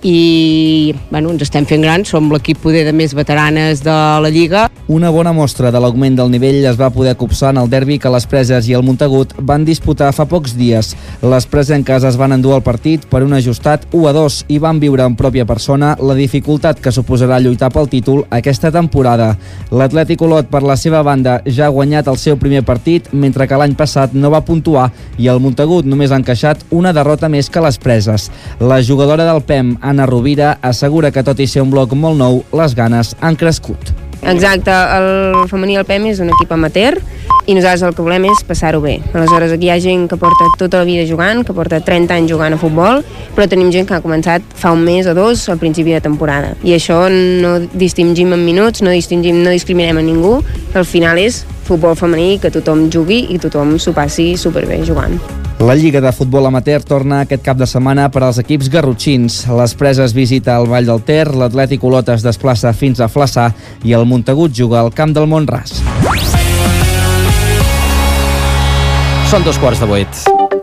i bueno, ens estem fent grans, som l'equip poder de més veteranes de la Lliga. Una bona mostra de l'augment del nivell es va poder copsar en el derbi que les Preses i el Montagut van disputar fa pocs dies. Les presenques es van endur el partit per un ajustat u a dos i van viure en pròpia persona la dificultat que suposarà lluitar pel títol aquesta temporada. L'Atlètic Olot, per la seva banda, ja ha guanyat el seu primer partit, mentre que l'any passat no va puntuar i el Montagut només ha encaixat una derrota més que les Preses. La jugadora del P E M, Anna Rovira, assegura que tot i ser un bloc molt nou, les ganes han crescut. Exacte, el femení al P E M és un equip amateur i nosaltres el que volem és passar-ho bé. Aleshores, aquí hi ha gent que porta tota la vida jugant, que porta trenta anys jugant a futbol, però tenim gent que ha començat fa un mes o dos al principi de temporada. I això no distingim en minuts, no distingim, no discriminem a ningú, al final és futbol femení, que tothom jugui i tothom s'ho passi superbé jugant. La Lliga de Futbol Amateur torna aquest cap de setmana per als equips garrotxins. Les Preses visita el Vall del Ter, l'Atlètic Olot es desplaça fins a Flaçà i el Montagut juga al Camp del Mont-ras. Són dos quarts de vuit.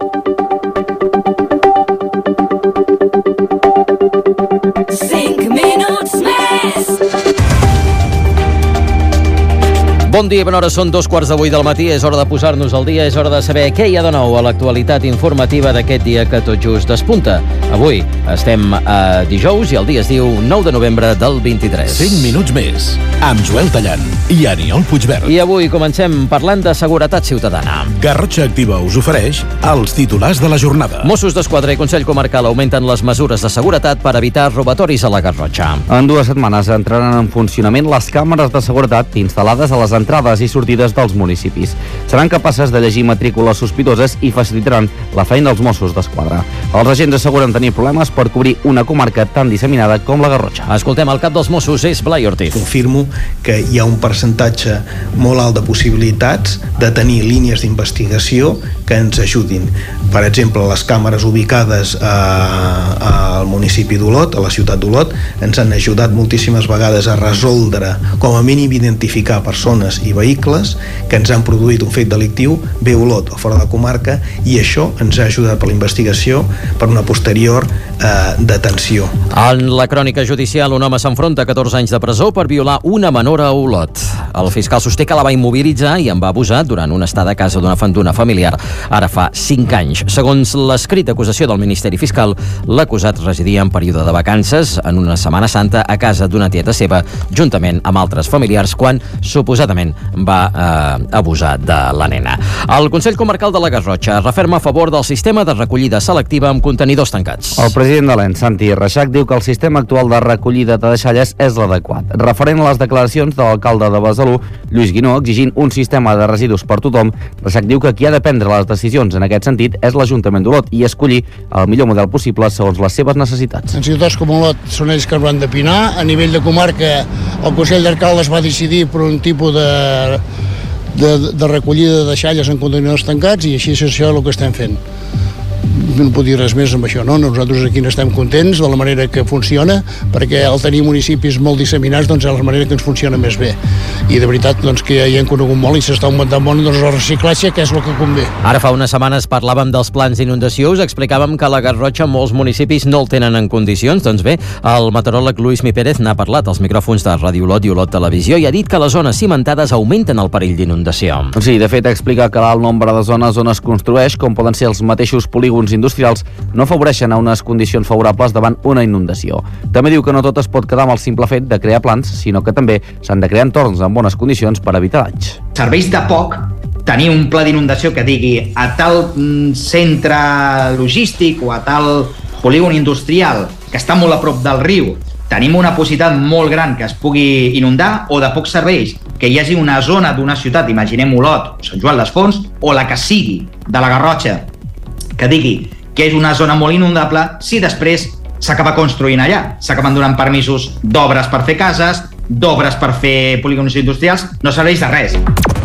Cinc minuts més. Bon dia, bona hora, són dos quarts de vuit del matí, és hora de posar-nos al dia, és hora de saber què hi ha de nou a l'actualitat informativa d'aquest dia que tot just despunta. Avui estem a dijous i el dia es diu nou de novembre del vint-i-tres. cinc minuts més, amb Joel Tallant i Aniol Puigverd. I avui comencem parlant de seguretat ciutadana. Garrotxa Activa us ofereix els titulars de la jornada. Mossos d'Esquadra i Consell Comarcal augmenten les mesures de seguretat per evitar robatoris a la Garrotxa. En dues setmanes entraran en funcionament les càmeres de seguretat instal·lades a les entrades i sortides dels municipis. Seran capaces de llegir matrícules sospitoses i facilitaran la feina dels Mossos d'Esquadra. Els agents asseguren tenir problemes per cobrir una comarca tan disseminada com la Garrotxa. Escoltem, el cap dels Mossos és Blai Ortiz. Confirmo que hi ha un percentatge molt alt de possibilitats de tenir línies d'investigació que ens ajudin. Per exemple, les càmeres ubicades a, al municipi d'Olot, a la ciutat d'Olot, ens han ajudat moltíssimes vegades a resoldre, com a mínim identificar persones i vehicles que ens han produït un fet delictiu bé a Olot o fora de la comarca, i això ens ha ajudat per la investigació per una posterior eh, detenció. En la crònica judicial, un home s'enfronta a catorze anys de presó per violar una menor a Olot. El fiscal sosté que la va immobilitzar i en va abusar durant una estada a casa d'una fanduna familiar ara fa cinc anys. Segons l'escrit d'acusació del Ministeri Fiscal, l'acusat residia en període de vacances en una Setmana Santa a casa d'una tieta seva, juntament amb altres familiars, quan suposadament va eh, abusar de la nena. El Consell Comarcal de la Garrotxa referma a favor del sistema de recollida selectiva amb contenidors tancats. El president de l'E N, Santi Reixac, diu que el sistema actual de recollida de deixalles és l'adequat. Referent a les declaracions de l'alcalde de Besalú, Lluís Guinó, exigint un sistema de residus per tothom, Reixac diu que qui ha de prendre les decisions en aquest sentit és l'Ajuntament d'Olot i escollir el millor model possible segons les seves necessitats. En ciutats com Olot són ells que han de pinar. A nivell de comarca, el Consell d'Alcaldes va decidir per un tipus de, de, de recollida de deixalles en contenidors tancats, i així és això el que estem fent. No puc dir res més amb això, no? Nosaltres aquí n'estem contents de la manera que funciona, perquè al tenir municipis molt disseminats, doncs és la manera que ens funciona més bé. I de veritat, doncs, que ja hi hem conegut molt i s'està augmentant molt, doncs, el reciclatge, que és el que convé. Ara fa unes setmanes parlàvem dels plans d'inundació, us explicàvem que a la Garrotxa molts municipis no el tenen en condicions. Doncs bé, el meteoròleg Luis Mi Pérez n'ha parlat als micròfons de Ràdio Olot i Olot Televisió i ha dit que les zones cimentades augmenten el perill d'inundació. Sí, de fet, explica que l'alt nombre de zones on es construeix, com poden ser els mateixos polígons industrials, no afavoreixen a unes condicions favorables davant una inundació. També diu que no tot es pot quedar amb el simple fet de crear plans, sinó que també s'han de crear entorns amb bones condicions per evitar danys. Serveix de poc tenir un pla d'inundació que digui a tal centre logístic o a tal polígon industrial que està molt a prop del riu tenim una possibilitat molt gran que es pugui inundar, o de poc serveix que hi hagi una zona d'una ciutat, imaginem Olot, Sant Joan les Fonts, o la que sigui de la Garrotxa, que digui que és una zona molt inundable, si després s'acaba construint allà. S'acaben donant permisos d'obres per fer cases, d'obres per fer polígons industrials, no serveix de res.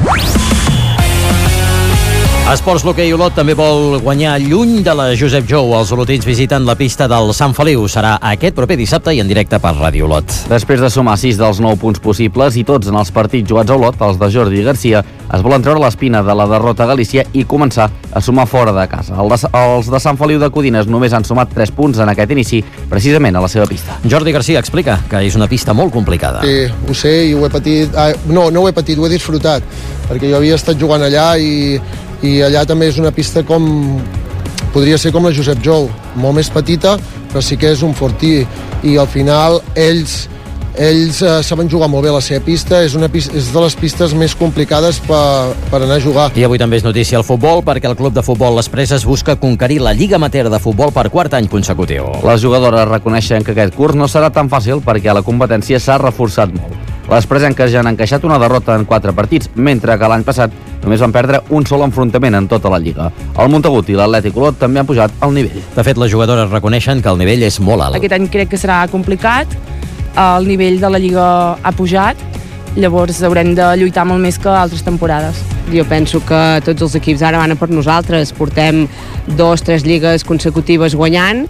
Esports L'Hoquei Olot també vol guanyar lluny de la Josep Jou. Els olotins visiten la pista del Sant Feliu. Serà aquest proper dissabte i en directe per Ràdio Olot. Després de sumar sis dels nou punts possibles i tots en els partits jugats a Olot, els de Jordi Garcia es volen treure l'espina de la derrota a Galícia i començar a sumar fora de casa. El de, els de Sant Feliu de Codines només han sumat tres punts en aquest inici, precisament a la seva pista. Jordi Garcia explica que és una pista molt complicada. Sí, ho sé i ho he patit... Ah, no, no ho he patit, ho he disfrutat, perquè jo havia estat jugant allà i i allà també és una pista com podria ser com la Josep Jou, molt més petita, però sí que és un fortí, i al final ells ells eh, saben jugar molt bé la seva pista, és, una pista, és de les pistes més complicades per, per anar a jugar. I avui també és notícia el futbol, perquè el club de futbol Les Preses busca conquerir la Lliga Amateur de futbol per quart any consecutiu. Les jugadores reconeixen que aquest curs no serà tan fàcil perquè la competència s'ha reforçat molt. Les presenques ja han encaixat una derrota en quatre partits, mentre que l'any passat només van perdre un sol enfrontament en tota la Lliga. El Montagut i l'Atlètic Olot també han pujat el nivell. De fet, les jugadores reconeixen que el nivell és molt alt. Aquest any crec que serà complicat, el nivell de la Lliga ha pujat, llavors haurem de lluitar molt més que altres temporades. Jo penso que tots els equips ara van a per nosaltres, portem dos, tres lligues consecutives guanyant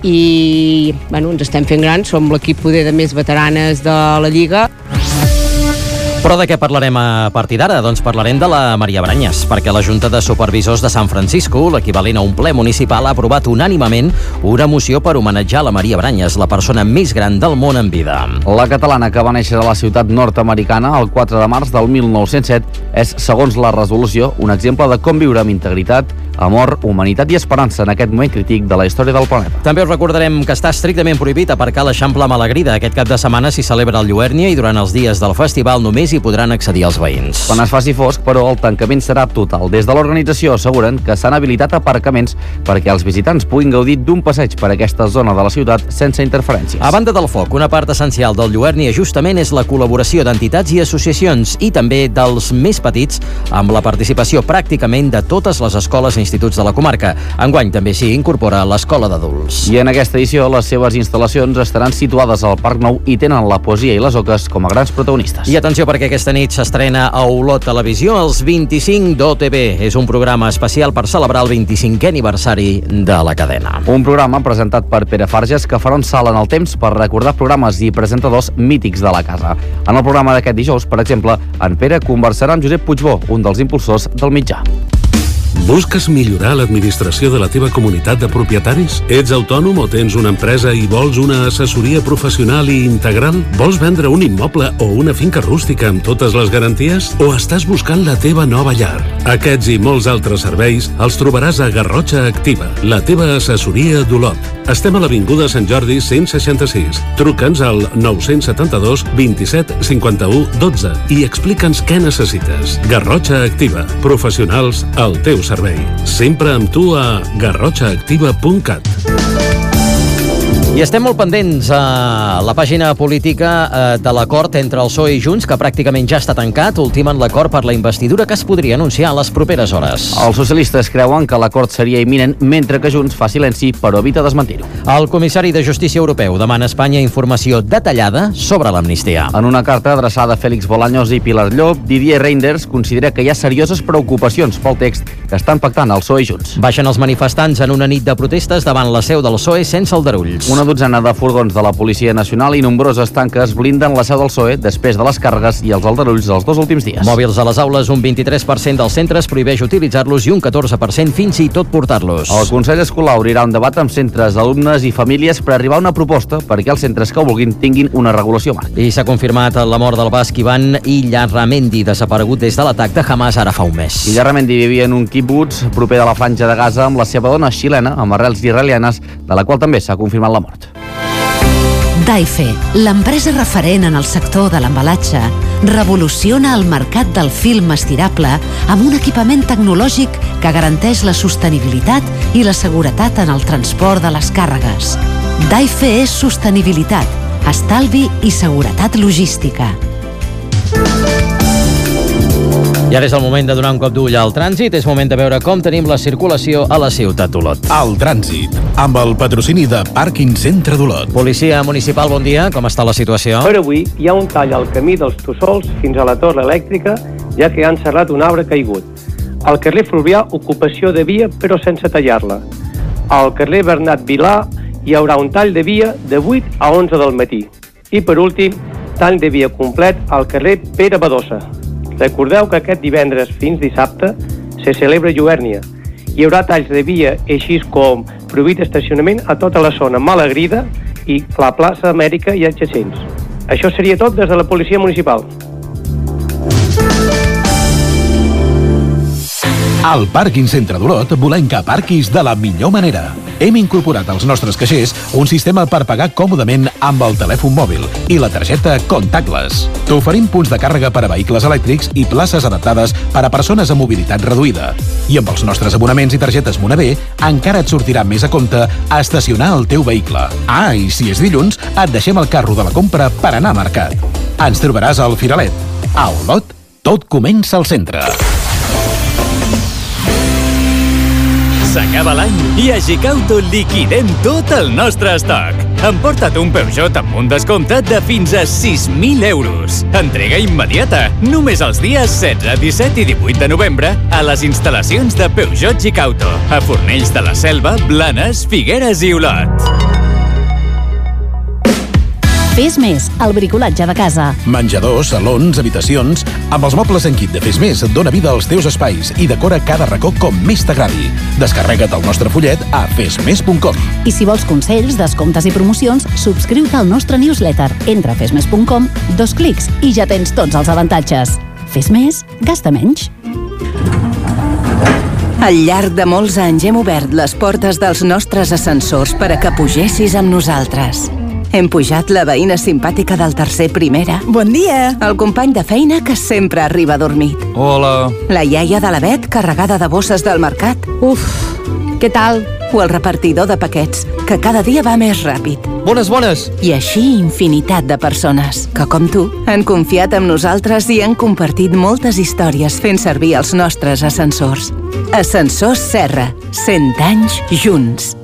i bueno, ens estem fent grans, som l'equip poder de més veteranes de la Lliga. Però de què parlarem a partir d'ara? Doncs parlarem de la Maria Branyes, perquè la Junta de Supervisors de Sant Francisco, l'equivalent a un ple municipal, ha aprovat unànimament una moció per homenatjar la Maria Branyes, la persona més gran del món en vida. La catalana, que va néixer a la ciutat nord-americana el quatre de març del mil nou-cents set, és, segons la resolució, un exemple de com viure amb integritat, amor, humanitat i esperança en aquest moment crític de la història del planeta. També us recordarem que està estrictament prohibit aparcar a l'Eixample Malagrida. Aquest cap de setmana s'hi celebra el Lluèrnia i durant els dies del festival només hi podran accedir els veïns. Quan es faci fosc, però, el tancament serà total. Des de l'organització asseguren que s'han habilitat aparcaments perquè els visitants puguin gaudir d'un passeig per aquesta zona de la ciutat sense interferències. A banda del foc, una part essencial del Lluèrnia justament és la col·laboració d'entitats i associacions i també dels més petits, amb la participació pràcticament de totes les escoles i instituts de la comarca. Enguany també s'hi incorpora l'Escola d'Adults. I en aquesta edició les seves instal·lacions estaran situades al Parc Nou i tenen la poesia i les oques com a grans protagonistes. I atenció, perquè aquesta nit s'estrena a Olot Televisió els vint-i-cinc d'O T V. És un programa especial per celebrar el vint-i-cinquè aniversari de la cadena. Un programa presentat per Pere Farges que farà un salt en el temps per recordar programes i presentadors mítics de la casa. En el programa d'aquest dijous, per exemple, en Pere conversarà amb Josep Puigbó, un dels impulsors del mitjà. Busques millorar l'administració de la teva comunitat de propietaris? Ets autònom o tens una empresa i vols una assessoria professional i integral? Vols vendre un immoble o una finca rústica amb totes les garanties? O estàs buscant la teva nova llar? Aquests i molts altres serveis els trobaràs a Garrotxa Activa, la teva assessoria d'Olot. Estem a l'Avinguda Sant Jordi cent seixanta-sis. Truca'ns al nou set dos, vint-i-set, cinquanta-u, dotze i explica'ns què necessites. Garrotxa Activa, professionals al teu servei. Sempre amb tu a garrotxa activa punt cat. I estem molt pendents a la pàgina política de l'acord entre el P S O E i Junts, que pràcticament ja està tancat. Ultimen l'acord per la investidura que es podria anunciar a les properes hores. Els socialistes creuen que l'acord seria imminent, mentre que Junts fa silenci però evita desmentir-ho. El comissari de Justícia Europeu demana a Espanya informació detallada sobre l'amnistia. En una carta adreçada a Félix Bolaños i Pilar Llop, Didier Reinders considera que hi ha serioses preocupacions pel text que estan pactant el P S O E i Junts. Baixen els manifestants en una nit de protestes davant la seu del P S O E sense aldarulls. Una dotzena de furgons de la Policia Nacional i nombroses tanques blinden la seu del P S O E després de les càrregues i els aldarulls els dos últims dies. Mòbils a les aules, un vint-i-tres per cent dels centres prohibeix utilitzar-los i un catorze per cent fins i tot portar-los. El Consell Escolar obrirà un debat amb centres, alumnes i famílies per arribar a una proposta perquè els centres que ho vulguin tinguin una regulació marc. I s'ha confirmat la mort del basc Ivan Illarramendi, desaparegut des de l'atac de Hamas ara fa un mes. Illarramendi vivia en un quibuts proper de la Franja de Gaza amb la seva dona xilena, amb arrels israelianes, de la qual també s'ha confirmat la mort. Daife, l'empresa referent en el sector de l'embalatge, revoluciona el mercat del film estirable amb un equipament tecnològic que garanteix la sostenibilitat i la seguretat en el transport de les càrregues. Daife és sostenibilitat, estalvi i seguretat logística. I ara és el moment de donar un cop d'ull al trànsit. És moment de veure com tenim la circulació a la ciutat d'Olot. El trànsit, amb el patrocini de Pàrquing Centre d'Olot. Policia Municipal, bon dia. Com està la situació? Per avui hi ha un tall al camí dels Tossols fins a la torre elèctrica, ja que han serrat un arbre caigut. Al carrer Fluvià, ocupació de via, però sense tallar-la. Al carrer Bernat Vilà hi haurà un tall de via de vuit a onze del matí. I per últim, tall de via complet al carrer Pere Badosa. Recordeu que aquest divendres fins dissabte se celebra Lluèrnia. Hi haurà talls de via, així com prohibit estacionament a tota la zona Malagrida i la plaça Amèrica i adjacents. Això seria tot des de la Policia Municipal. Al Pàrquing Centre d'Olot volem que aparquis de la millor manera. Hem incorporat als nostres caixers un sistema per pagar còmodament amb el telèfon mòbil i la targeta contactless. T'oferim punts de càrrega per a vehicles elèctrics i places adaptades per a persones amb mobilitat reduïda. I amb els nostres abonaments i targetes Monavé encara et sortirà més a compte a estacionar el teu vehicle. Ah, i si és dilluns, et deixem el carro de la compra per anar a mercat. ens trobaràs al Firalet. A Olot, tot comença al centre. S'acaba l'any i a Gicauto liquidem tot el nostre estoc. Emporta't un Peugeot amb un descompte de fins a sis mil euros. Entrega immediata, només els dies setze, disset i divuit de novembre a les instal·lacions de Peugeot Gicauto, a Fornells de la Selva, Blanes, Figueres i Olot. Fes Més, el bricolatge de casa. Menjadors, salons, habitacions... Amb els mobles en kit de Fes Més, dona vida als teus espais i decora cada racó com més t'agradi. Descarrega't el nostre fullet a fes més punt com. I si vols consells, descomptes i promocions, subscriu-te al nostre newsletter. Entra a fes més punt com, dos clics i ja tens tots els avantatges. Fes Més, gasta menys. Al llarg de molts anys hem obert les portes dels nostres ascensors per a que pugessis amb nosaltres. Hem pujat la veïna simpàtica del tercer primera. Bon dia! El company de feina que sempre arriba dormit. Hola! La iaia de la Bet carregada de bosses del mercat. Uf, què tal? O el repartidor de paquets, que cada dia va més ràpid. Bones, bones! I així infinitat de persones que, com tu, han confiat en nosaltres i han compartit moltes històries fent servir els nostres ascensors. Ascensors Serra, cent anys junts.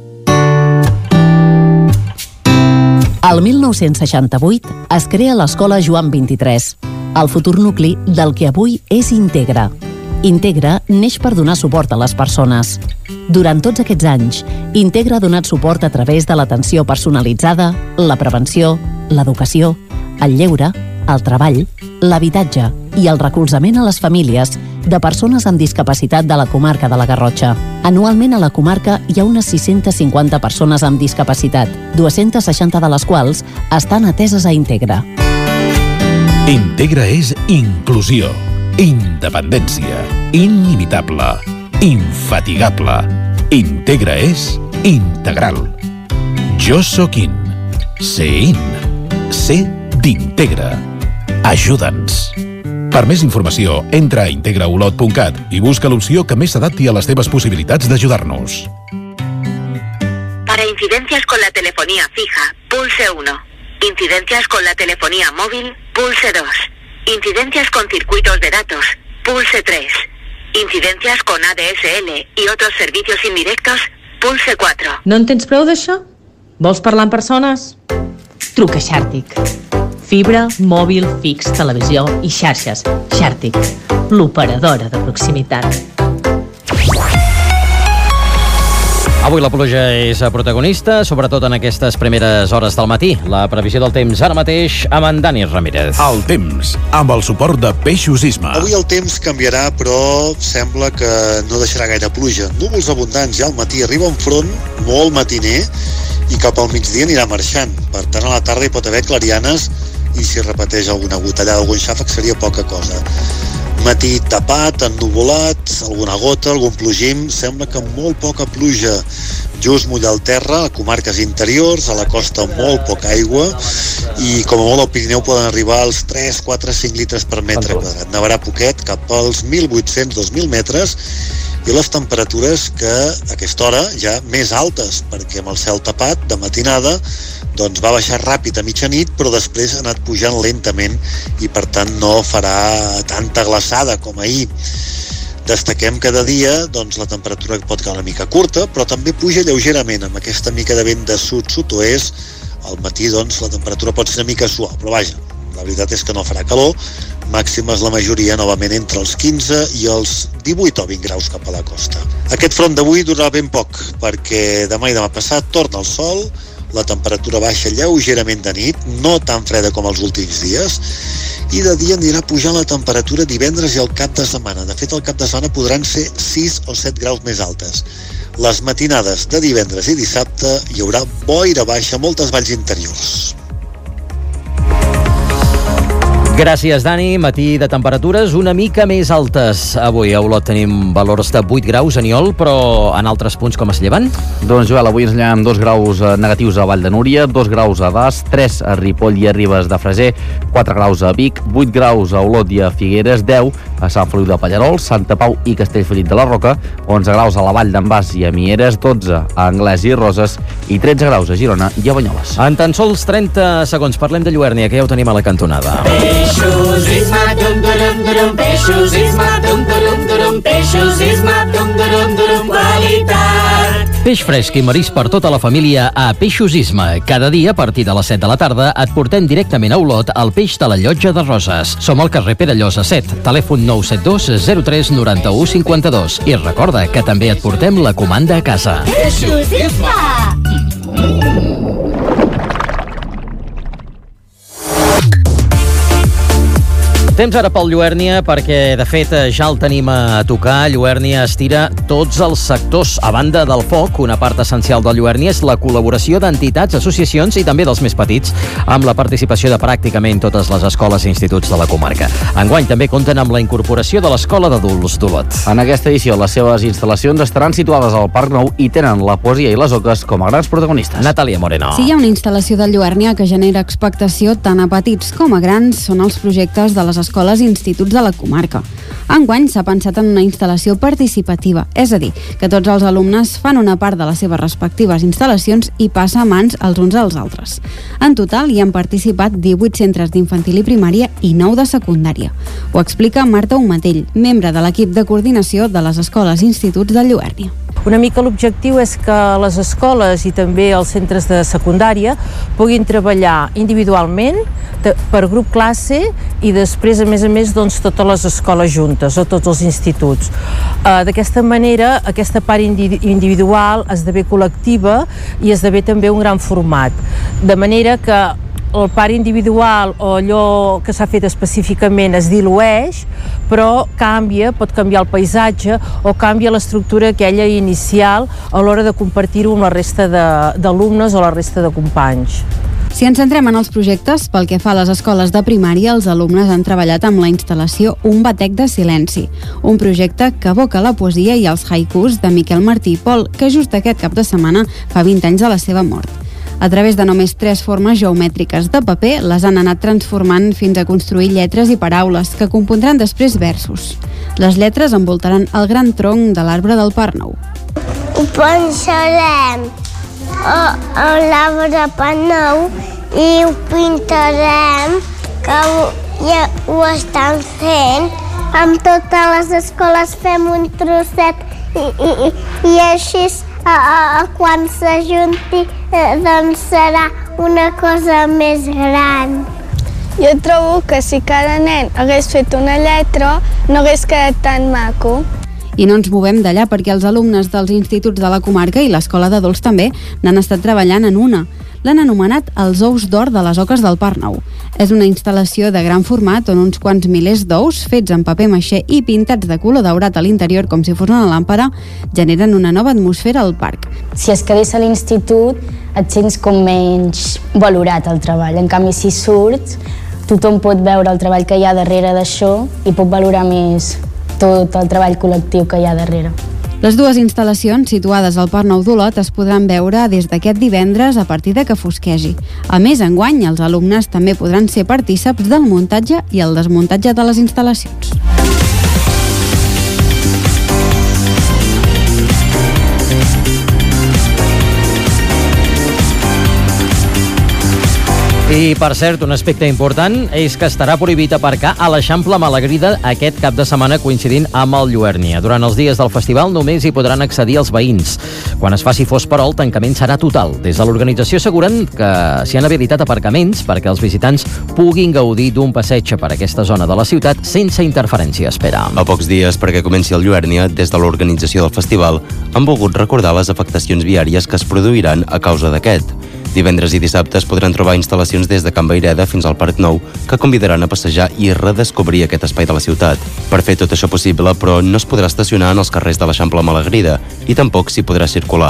El mil nou-cents seixanta-vuit es crea l'Escola Joan vint-i-tres, el futur nucli del que avui és Integra. Integra neix per donar suport a les persones. Durant tots aquests anys, Integra ha donat suport a través de l'atenció personalitzada, la prevenció, l'educació, el lleure, el treball, l'habitatge i el recolzament a les famílies de persones amb discapacitat de la comarca de la Garrotxa. Anualment a la comarca hi ha unes sis-centes cinquanta persones amb discapacitat, dues-centes seixanta de les quals estan ateses a Integra. Integra és inclusió, independència, inimitable, infatigable. Integra és integral. Jo sóc in. Sé in. Sé d'Integra. Ajuda'ns. Per més informació, entra a integra olot punt cat i busca l'opció que més s'adapti a les teves possibilitats d'ajudar-nos. Para incidencias con la telefonía fija, pulse uno. Incidencias con la telefonía móvil, pulse dos. Incidencias con circuitos de datos, pulse tres. Incidencias con A D S L y otros servicios indirectos, pulse cuatro. No en tens prou d'això? Vols parlar amb persones? Truca Xàrtic. Fibra, mòbil, fix, televisió i xarxes. Xàrtic, l'operadora de proximitat. Avui la pluja és protagonista, sobretot en aquestes primeres hores del matí. La previsió del temps ara mateix amb en Dani Ramírez. El temps, amb el suport de Peixos Isma. Avui el temps canviarà, però sembla que no deixarà gaire pluja. Núvols abundants ja al matí, arriba un front molt matiner i cap al migdia anirà marxant. Per tant, a la tarda hi pot haver clarianes i si repeteix alguna gotellada, algun xàfec seria poca cosa. Matí tapat, ennuvolat, alguna gota, algun plogim, sembla que molt poca pluja, just mullar el terra, a comarques interiors, a la costa molt poca aigua i com a molt al Pirineu poden arribar als tres, quatre, cinc litres per metre quadrat. Nevarà poquet, cap als mil vuit-cents, dos mil metres i les temperatures que a aquesta hora ja més altes, perquè amb el cel tapat de matinada doncs va baixar ràpid a mitjanit, però després ha anat pujant lentament i per tant no farà tanta glaçada com ahir. Destaquem que de dia doncs, la temperatura pot quedar una mica curta, però també puja lleugerament amb aquesta mica de vent de sud-sud-oest. Al matí doncs, la temperatura pot ser una mica suau, però vaja, la veritat és que no farà calor, màximes la majoria novament entre els quinze i els divuit o vint graus cap a la costa. Aquest front d'avui durarà ben poc, perquè demà i demà passat torna el sol, la temperatura baixa lleugerament de nit, no tan freda com els últims dies, i de dia anirà pujant la temperatura divendres i el cap de setmana. De fet, el cap de setmana podran ser sis o set graus més altes. Les matinades de divendres i dissabte hi haurà boira baixa a moltes valls interiors. Gràcies, Dani. Matí de temperatures una mica més altes. Avui a Olot tenim valors de vuit graus a Aniol, però en altres punts com es lleven? Doncs, Joel, avui ens llevem amb dos graus negatius a Vall de Núria, dos graus a Das, tres a Ripoll i a Ribes de Freser, quatre graus a Vic, vuit graus a Olot i a Figueres, deu a Sant Feliu de Pallerols, Santa Pau i Castellfollit de la Roca, onze graus a la Vall d'en Bas i a Mieres, dotze a Anglès i Roses i tretze graus a Girona i a Banyoles. En tan sols trenta segons parlem de Lluèrnia, que ja ho tenim a la cantonada. Peixos, isma, dum, durum, durum, peixos, isma, dum, durum, durum, peixos, isma, dum, durum, durum, qualitat. Peix fresc i marisc per tota la família a Peixos Isma. Cada dia, a partir de les set de la tarda, et portem directament a Olot el peix de la Llotja de Roses. Som al carrer Perellosa set, telèfon nou set dos zero tres nou u cinc dos. I recorda que també et portem la comanda a casa. Peixos Isma! Temps ara pel Lluèrnia, perquè de fet ja el tenim a tocar. Lluèrnia estira tots els sectors. A banda del foc, una part essencial del Lluèrnia és la col·laboració d'entitats, associacions i també dels més petits, amb la participació de pràcticament totes les escoles i instituts de la comarca. Enguany també compten amb la incorporació de l'Escola d'Adults d'Olot. En aquesta edició, les seves instal·lacions estaran situades al Parc Nou i tenen la poesia i les oques com a grans protagonistes. Natàlia Moreno. Si hi ha una instal·lació de Lluèrnia que genera expectació tant a petits com a grans, són els projectes de les escoles i instituts de la comarca. Enguany s'ha pensat en una instal·lació participativa, és a dir, que tots els alumnes fan una part de les seves respectives instal·lacions i passa a mans els uns als altres. En total hi han participat divuit centres d'infantil i primària i nou de secundària. Ho explica Marta Umatell, membre de l'equip de coordinació de les escoles i instituts de Lluèrnia. Una mica l'objectiu és que les escoles i també els centres de secundària puguin treballar individualment, per grup classe i després, a més a més, doncs, totes les escoles juntes o tots els instituts. Uh, d'aquesta manera, aquesta part individual esdevé col·lectiva i esdevé també un gran format. De manera que el part individual o allò que s'ha fet específicament es dilueix, però canvia, pot canviar el paisatge o canvia l'estructura aquella inicial a l'hora de compartir-ho amb la resta d'alumnes o la resta de companys. Si ens centrem en els projectes, pel que fa a les escoles de primària, els alumnes han treballat amb la instal·lació Un batec de silenci, un projecte que evoca la poesia i els haikus de Miquel Martí i Pol, que just aquest cap de setmana fa vint anys de la seva mort. A través de només tres formes geomètriques de paper, les han anat transformant fins a construir lletres i paraules que compondran després versos. Les lletres envoltaran el gran tronc de l'arbre del Parc Nou. Ho pensarem a l'arbre Parc Nou i ho pintarem, que ja ho estan fent. Amb totes les escoles fem un trosset i, i, i així a, a, a quan s'ajunti eh, doncs serà una cosa més gran. Jo trobo que si cada nen hagués fet una lletra no hagués quedat tan maco. I no ens movem d'allà perquè els alumnes dels instituts de la comarca i l'Escola d'Adults també n'han estat treballant en una. L'han anomenat els ous d'or de les oques del Parc Nou. És una instal·lació de gran format on uns quants milers d'ous fets en paper maixé i pintats de color daurat a l'interior com si fos una làmpara generen una nova atmosfera al parc. Si es quedés a l'institut et sents com menys valorat el treball. En canvi, si surts, tothom pot veure el treball que hi ha darrere d'això i pot valorar més tot el treball col·lectiu que hi ha darrere. Les dues instal·lacions situades al Parc Nou d'Olot es podran veure des d'aquest divendres a partir de que fosquegi. A més, enguany, els alumnes també podran ser partíceps del muntatge i el desmuntatge de les instal·lacions. I, per cert, un aspecte important és que estarà prohibit aparcar a l'Eixample Malagrida aquest cap de setmana coincidint amb el Lluèrnia. Durant els dies del festival només hi podran accedir els veïns. Quan es faci fos, però, el tancament serà total. Des de l'organització asseguren que s'hi han habilitat aparcaments perquè els visitants puguin gaudir d'un passeig per aquesta zona de la ciutat sense interferència. Espera. A pocs dies perquè comenci el Lluèrnia, des de l'organització del festival han volgut recordar les afectacions viàries que es produiran a causa d'aquest. Divendres i dissabte es podran trobar instal·lacions des de Can Vaireda fins al Parc Nou que convidaran a passejar i redescobrir aquest espai de la ciutat. Per fer tot això possible, però, no es podrà estacionar en els carrers de l'Eixample Malagrida i tampoc s'hi podrà circular.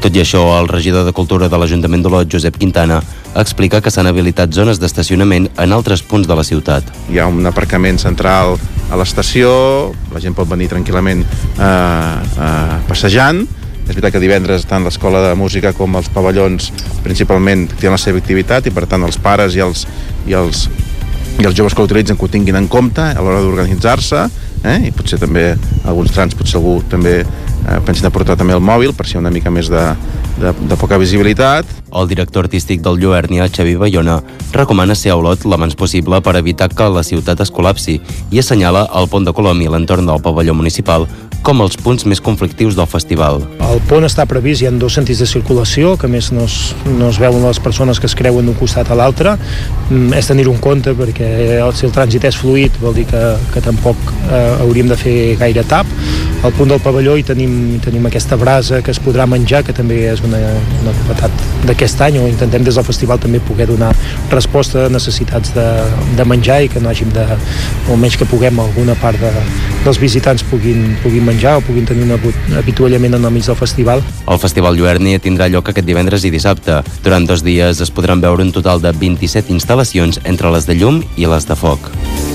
Tot i això, el regidor de Cultura de l'Ajuntament d'Olot, Josep Quintana, explica que s'han habilitat zones d'estacionament en altres punts de la ciutat. Hi ha un aparcament central a l'estació, la gent pot venir tranquil·lament eh, eh, passejant. És veritat que divendres tant l'Escola de Música com els pavellons principalment tenen la seva activitat i per tant els pares i els, i els, i els joves que l'utilitzen que ho tinguin en compte a l'hora d'organitzar-se, eh? I potser també alguns trams potser algú també eh, pensin de portar també el mòbil per ser una mica més de, de, de poca visibilitat. El director artístic del Lluèrnia, Xavi Bayona, recomana ser a Olot l'abans possible per evitar que la ciutat es col·lapsi i assenyala el pont de Colom i l'entorn del pavelló municipal com els punts més conflictius del festival. El pont està previst, hi ha dos sentits de circulació, que a més no es, no es veuen les persones que es creuen d'un costat a l'altre. Mm, és tenir-ho en compte perquè si el trànsit és fluid vol dir que, que tampoc eh, hauríem de fer gaire tap. Al punt del pavelló hi tenim, tenim aquesta brasa que es podrà menjar, que també és una, una novetat d'aquest any, o intentem des del festival també poder donar resposta a necessitats de, de menjar i que no hàgim de, o almenys que puguem alguna part de, dels visitants puguin, puguin menjar o puguin tenir un avituallament en el mig del festival. El Festival Lluèrnia tindrà lloc aquest divendres i dissabte. Durant dos dies es podran veure un total de vint-i-set instal·lacions entre les de llum i les de foc.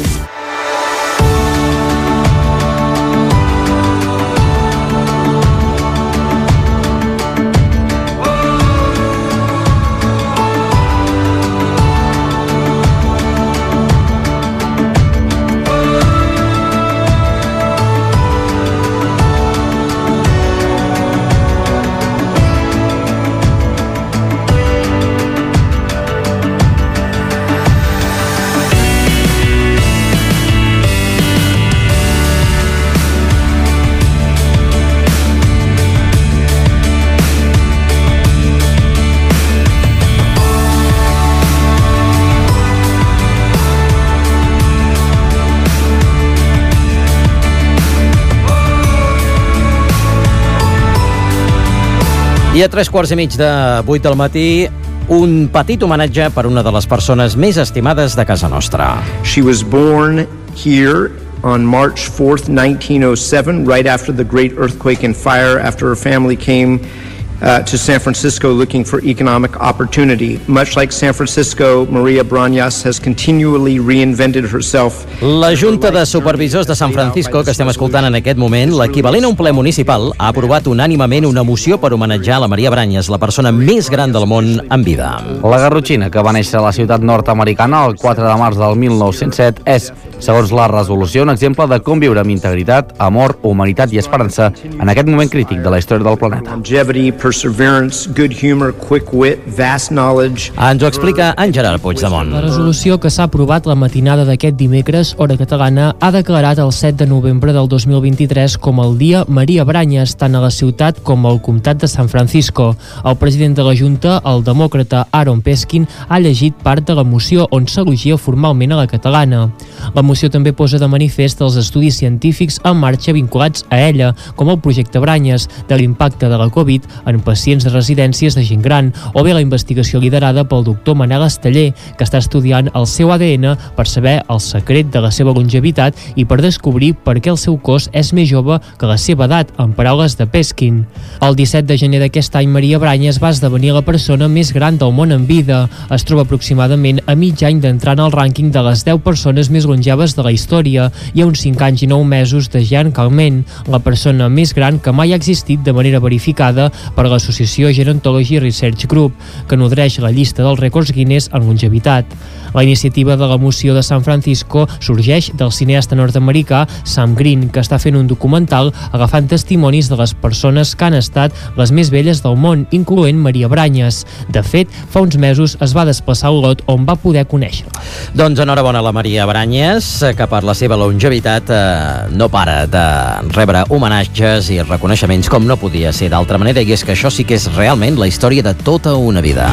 I a tres quarts i mig de vuit del matí, un petit homenatge per una de les persones més estimades de casa nostra. She was born here on March fourth, nineteen oh seven, right after the great earthquake and fire, after her family came Uh, to San Francisco looking for economic opportunity. Much like San Francisco, Maria Brañas has continually reinvented herself. La Junta de Supervisors de San Francisco, que estem escoltant en aquest moment, l'equivalent a un ple municipal, ha aprovat unànimament una moció per homenatjar la Maria Brañas, la persona més gran del món en vida. La Garrotxina, que va néixer a la ciutat nord-americana el quatre de març del mil nou-cents set, és, segons la resolució, un exemple de com viure amb integritat, amor, humanitat i esperança en aquest moment crític de la història del planeta. Perseverance, good humor, quick wit, vast knowledge. Ens ho explica en Gerard Puigdemont. La resolució que s'ha aprovat la matinada d'aquest dimecres, hora catalana, ha declarat el set de novembre del dos mil vint-i-tres com el Dia Maria Brañas, tant a la ciutat com al comtat de San Francisco. El president de la Junta, el demòcrata Aaron Peskin, ha llegit part de la moció on s'elogia formalment a la catalana. La moció també posa de manifest els estudis científics en marxa vinculats a ella, com el projecte Brañas, de l'impacte de la Covid en pacients de residències de gent gran, o bé la investigació liderada pel doctor Manel Esteller, que està estudiant el seu A D N per saber el secret de la seva longevitat i per descobrir per què el seu cos és més jove que la seva edat, en paraules de Peskin. El disset de gener d'aquest any, Maria Brañas va esdevenir la persona més gran del món en vida. Es troba aproximadament a mig any d'entrar en el rànquing de les deu persones més longeves de la història i a uns cinc anys i nou mesos de Jean Calment, la persona més gran que mai ha existit de manera verificada per l'associació Gerontology Research Group, que nodreix la llista dels rècords Guinness en longevitat. La iniciativa de la moció de San Francisco sorgeix del cineasta nord-americà Sam Green, que està fent un documental agafant testimonis de les persones que han estat les més velles del món, incloent Maria Brañas. De fet, fa uns mesos es va desplaçar a Olot, on va poder conèixer-la. Doncs enhorabona a la Maria Brañas, que per la seva longevitat eh, no para de rebre homenatges i reconeixements com no podia ser d'altra manera, i és que això sí que és realment la història de tota una vida.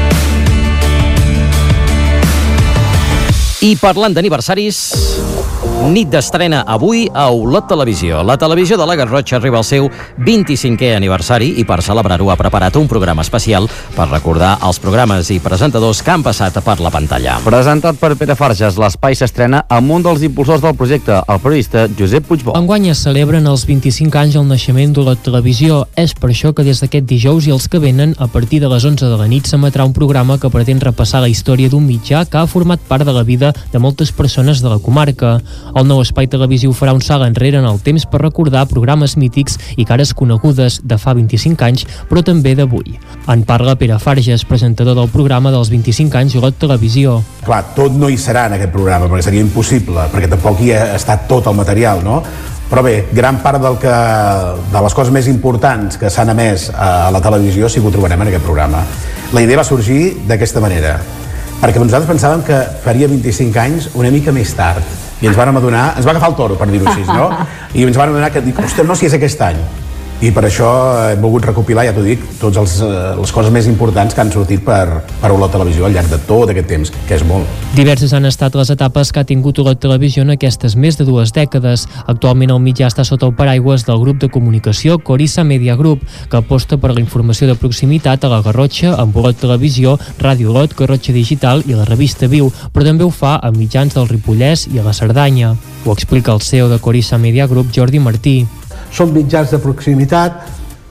I parlant d'aniversaris, Nit d'estrena avui a Olot Televisió. La televisió de la Garrotxa arriba al seu vint-i-cinquè aniversari i per celebrar-ho ha preparat un programa especial per recordar els programes i presentadors que han passat per la pantalla. Presentat per Pere Farges, l'espai s'estrena amb un dels impulsors del projecte, el periodista Josep Puigbó. Enguany es celebren els vint-i-cinc anys del naixement d'Olot Televisió. És per això que des d'aquest dijous i els que venen, a partir de les onze de la nit, s'emetrà un programa que pretén repassar la història d'un mitjà que ha format part de la vida de moltes persones de la comarca. El nou espai televisiu farà un salt enrere en el temps per recordar programes mítics i cares conegudes de fa vint-i-cinc anys, però també d'avui. En parla Pere Farges, presentador del programa dels vint-i-cinc anys Olot Televisió. Clar, tot no hi serà en aquest programa, perquè seria impossible, perquè tampoc hi ha estat tot el material, no? Però bé, gran part del que, de les coses més importants que s'han emès a la televisió sí que ho trobarem en aquest programa. La idea va sorgir d'aquesta manera, perquè nosaltres pensàvem que faria vint-i-cinc anys una mica més tard, i ens vam adonar, ens va agafar el toro, per dir-ho així, no? I ens vam adonar que, dic, ostres, no, si és aquest any. I per això hem volgut recopilar, ja t'ho dic, totes les coses més importants que han sortit per, per Olot Televisió al llarg de tot aquest temps, que és molt. Diverses han estat les etapes que ha tingut Olot Televisió en aquestes més de dues dècades. Actualment el mitjà està sota el paraigües del grup de comunicació Corissa Media Group, que aposta per la informació de proximitat a la Garrotxa, amb Olot Televisió, Ràdio Olot, Garrotxa Digital i la revista Viu, però també ho fa a mitjans del Ripollès i a la Cerdanya. Ho explica el C E O de Corissa Media Group, Jordi Martí. Són mitjans de proximitat,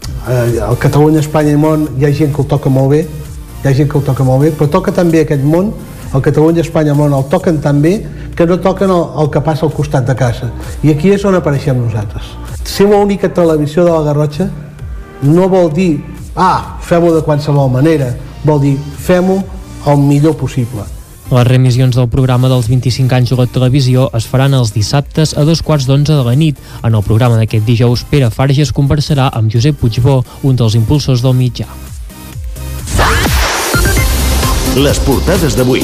eh, el Catalunya, Espanya i món, hi ha gent que ho toca molt bé, hi ha gent que ho toca molt bé, però toca també aquest món, el Catalunya, Espanya i món el toquen tan bé que no toquen el, el que passa al costat de casa. I aquí és on apareixem nosaltres. Ser l'única televisió de la Garrotxa no vol dir, ah, fem-ho de qualsevol manera, vol dir, fem-ho el millor possible. Les remissions del programa dels vint-i-cinc anys Olot Televisió es faran els dissabtes a dos quarts d'onze de la nit. En el programa d'aquest dijous, Pere Farges conversarà amb Josep Puigbó, un dels impulsors del mitjà. Les portades d'avui.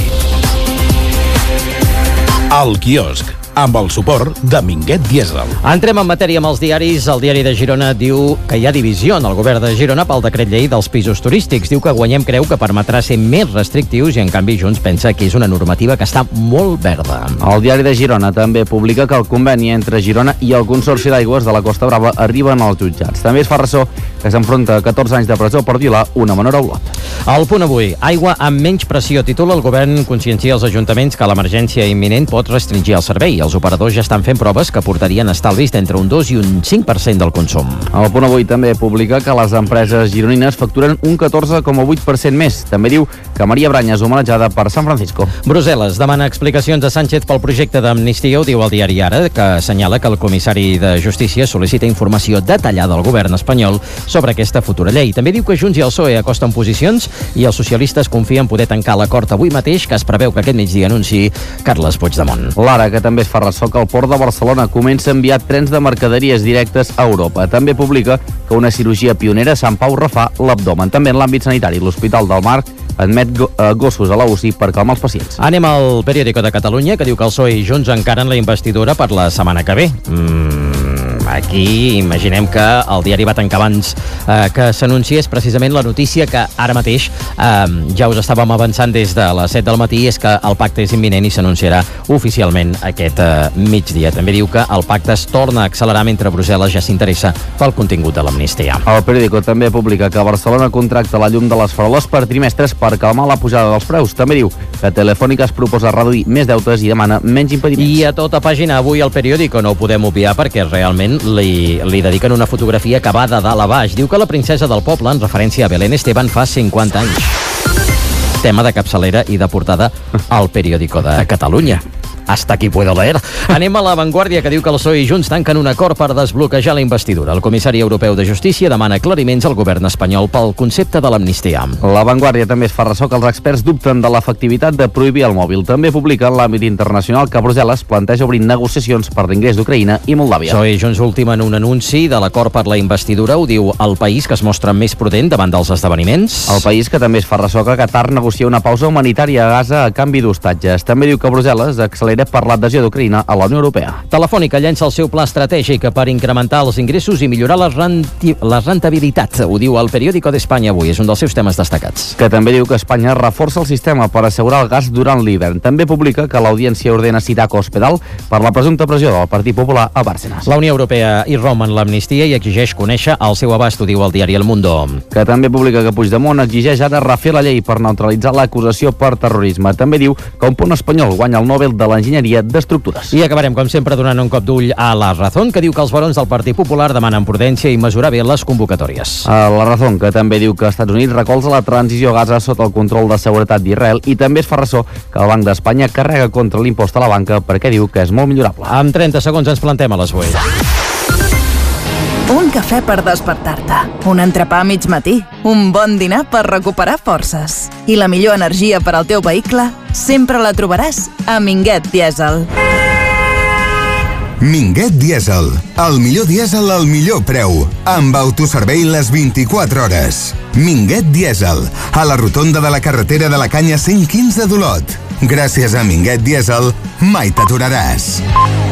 El quiosc, amb el suport de Minguet Diesel. Entrem en matèria amb els diaris. El diari de Girona diu que hi ha divisió en el govern de Girona pel decret llei dels pisos turístics. Diu que Guanyem creu que permetrà ser més restrictius i en canvi Junts pensa que és una normativa que està molt verda. El diari de Girona també publica que el conveni entre Girona i el Consorci d'Aigües de la Costa Brava arriben als jutjats. També es fa ressò que s'enfronta a catorze anys de presó per violar una menor a Olot. El Punt Avui. Aigua amb menys pressió. Titula: el govern consciencia els ajuntaments que l'emergència imminent pot restringir el servei. Els operadors ja estan fent proves que portarien estalvis d'entre un dos i un cinc per cent del consum. El Punt Avui també publica que les empreses gironines facturen un catorze coma vuit per cent més. També diu que Maria Branya és homenatjada per San Francisco. Brussel·les demana explicacions a Sánchez pel projecte d'amnistia. Ho diu el diari Ara, que assenyala que el comissari de Justícia sol·licita informació detallada al govern espanyol sobre aquesta futura llei. També diu que Junts i el P S O E acosten posicions i els socialistes confien poder tancar l'acord avui mateix, que es preveu que aquest migdia anunciï Carles Puigdemont. L'Ara, que també es fa ressò que el Port de Barcelona comença a enviar trens de mercaderies directes a Europa. També publica que una cirurgia pionera a Sant Pau refà l'abdomen. També en l'àmbit sanitari, l'Hospital del Mar admet go gossos a la U C I per calmar els pacients. Anem al Periódico de Catalunya, que diu que el P S O E i Junts encaren la investidura per la setmana que ve. Mm, aquí imaginem que el diari va tancar abans eh, que s'anunciés precisament la notícia que ara mateix eh, ja us estàvem avançant des de les set del matí, és que el pacte és imminent i s'anunciarà oficialment aquest eh, migdia. També diu que el pacte es torna a accelerar mentre Brussel·les ja s'interessa pel contingut de l'amnistia. El Periódico també publica que Barcelona contracta la llum de les faroles per trimestres per calmar la pujada dels preus. També diu que Telefònica es proposa reduir més deutes i demana menys impediments. I a tota pàgina avui al Periódico no ho podem obviar perquè realment li, li dediquen una fotografia que va de dalt a baix. Diu que la princesa del poble, en referència a Belén Esteban, fa cinquanta anys. Tema de capçalera i de portada al Periódico de Catalunya. Hasta aquí puedo leer. Anem a La Vanguardia, que diu que el P S O E i Junts tanquen un acord per desbloquejar la investidura. El comissari europeu de Justícia demana aclariments al govern espanyol pel concepte de l'amnistia. La Vanguardia també es fa ressò que els experts dubten de l'efectivitat de prohibir el mòbil. També publica en l'àmbit internacional que Brussel·les planteja obrir negociacions per l'ingrés d'Ucraïna i Moldàvia. P S O E i Junts ultimen un anunci de l'acord per la investidura. Ho diu El País, que es mostra més prudent davant dels esdeveniments. El País, que també es fa ressò que Qatar negocia una pausa humanitària a Gaza a canvi d'hostatges. També diu que Brussel·les accelera enrere per l'adhesió d'Ucraïna a la Unió Europea. Telefònica llença el seu pla estratègic per incrementar els ingressos i millorar la, renti... la rentabilitat. Ho diu el Periódico d'Espanya avui, és un dels seus temes destacats. Que també diu que Espanya reforça el sistema per assegurar el gas durant l'hivern. També publica que l'Audiència ordena Sirac Hospital per la presumpta pressió del Partit Popular a Bárcenas. La Unió Europea irromp en l'amnistia i exigeix conèixer el seu abast, ho diu el diari El Mundo. Que també publica que Puigdemont exigeix ara refer la llei per neutralitzar l'acusació per terrorisme. També diu que un pont espanyol guanya el Nobel de l'Enginyeria d'Estructures. I acabarem, com sempre, donant un cop d'ull a La Razón, que diu que els barons del Partit Popular demanen prudència i mesurar bé les convocatòries. A La Razón, que també diu que Estats Units recolza la transició a Gaza sota el control de seguretat d'Israel, i també es fa ressò que el Banc d'Espanya carrega contra l'impost a la banca perquè diu que és molt millorable. Amb trenta segons ens plantem a les vuit. Un cafè per despertar-te, un entrepà a mig matí, un bon dinar per recuperar forces. I la millor energia per al teu vehicle sempre la trobaràs a Minguet Dièsel. Minguet Dièsel, el millor dièsel al millor preu, amb autoservei les vint-i-quatre hores. Minguet Dièsel, a la rotonda de la carretera de la Canya cent quinze d'Olot. Gràcies a Minguet Dièsel, mai t'aturaràs.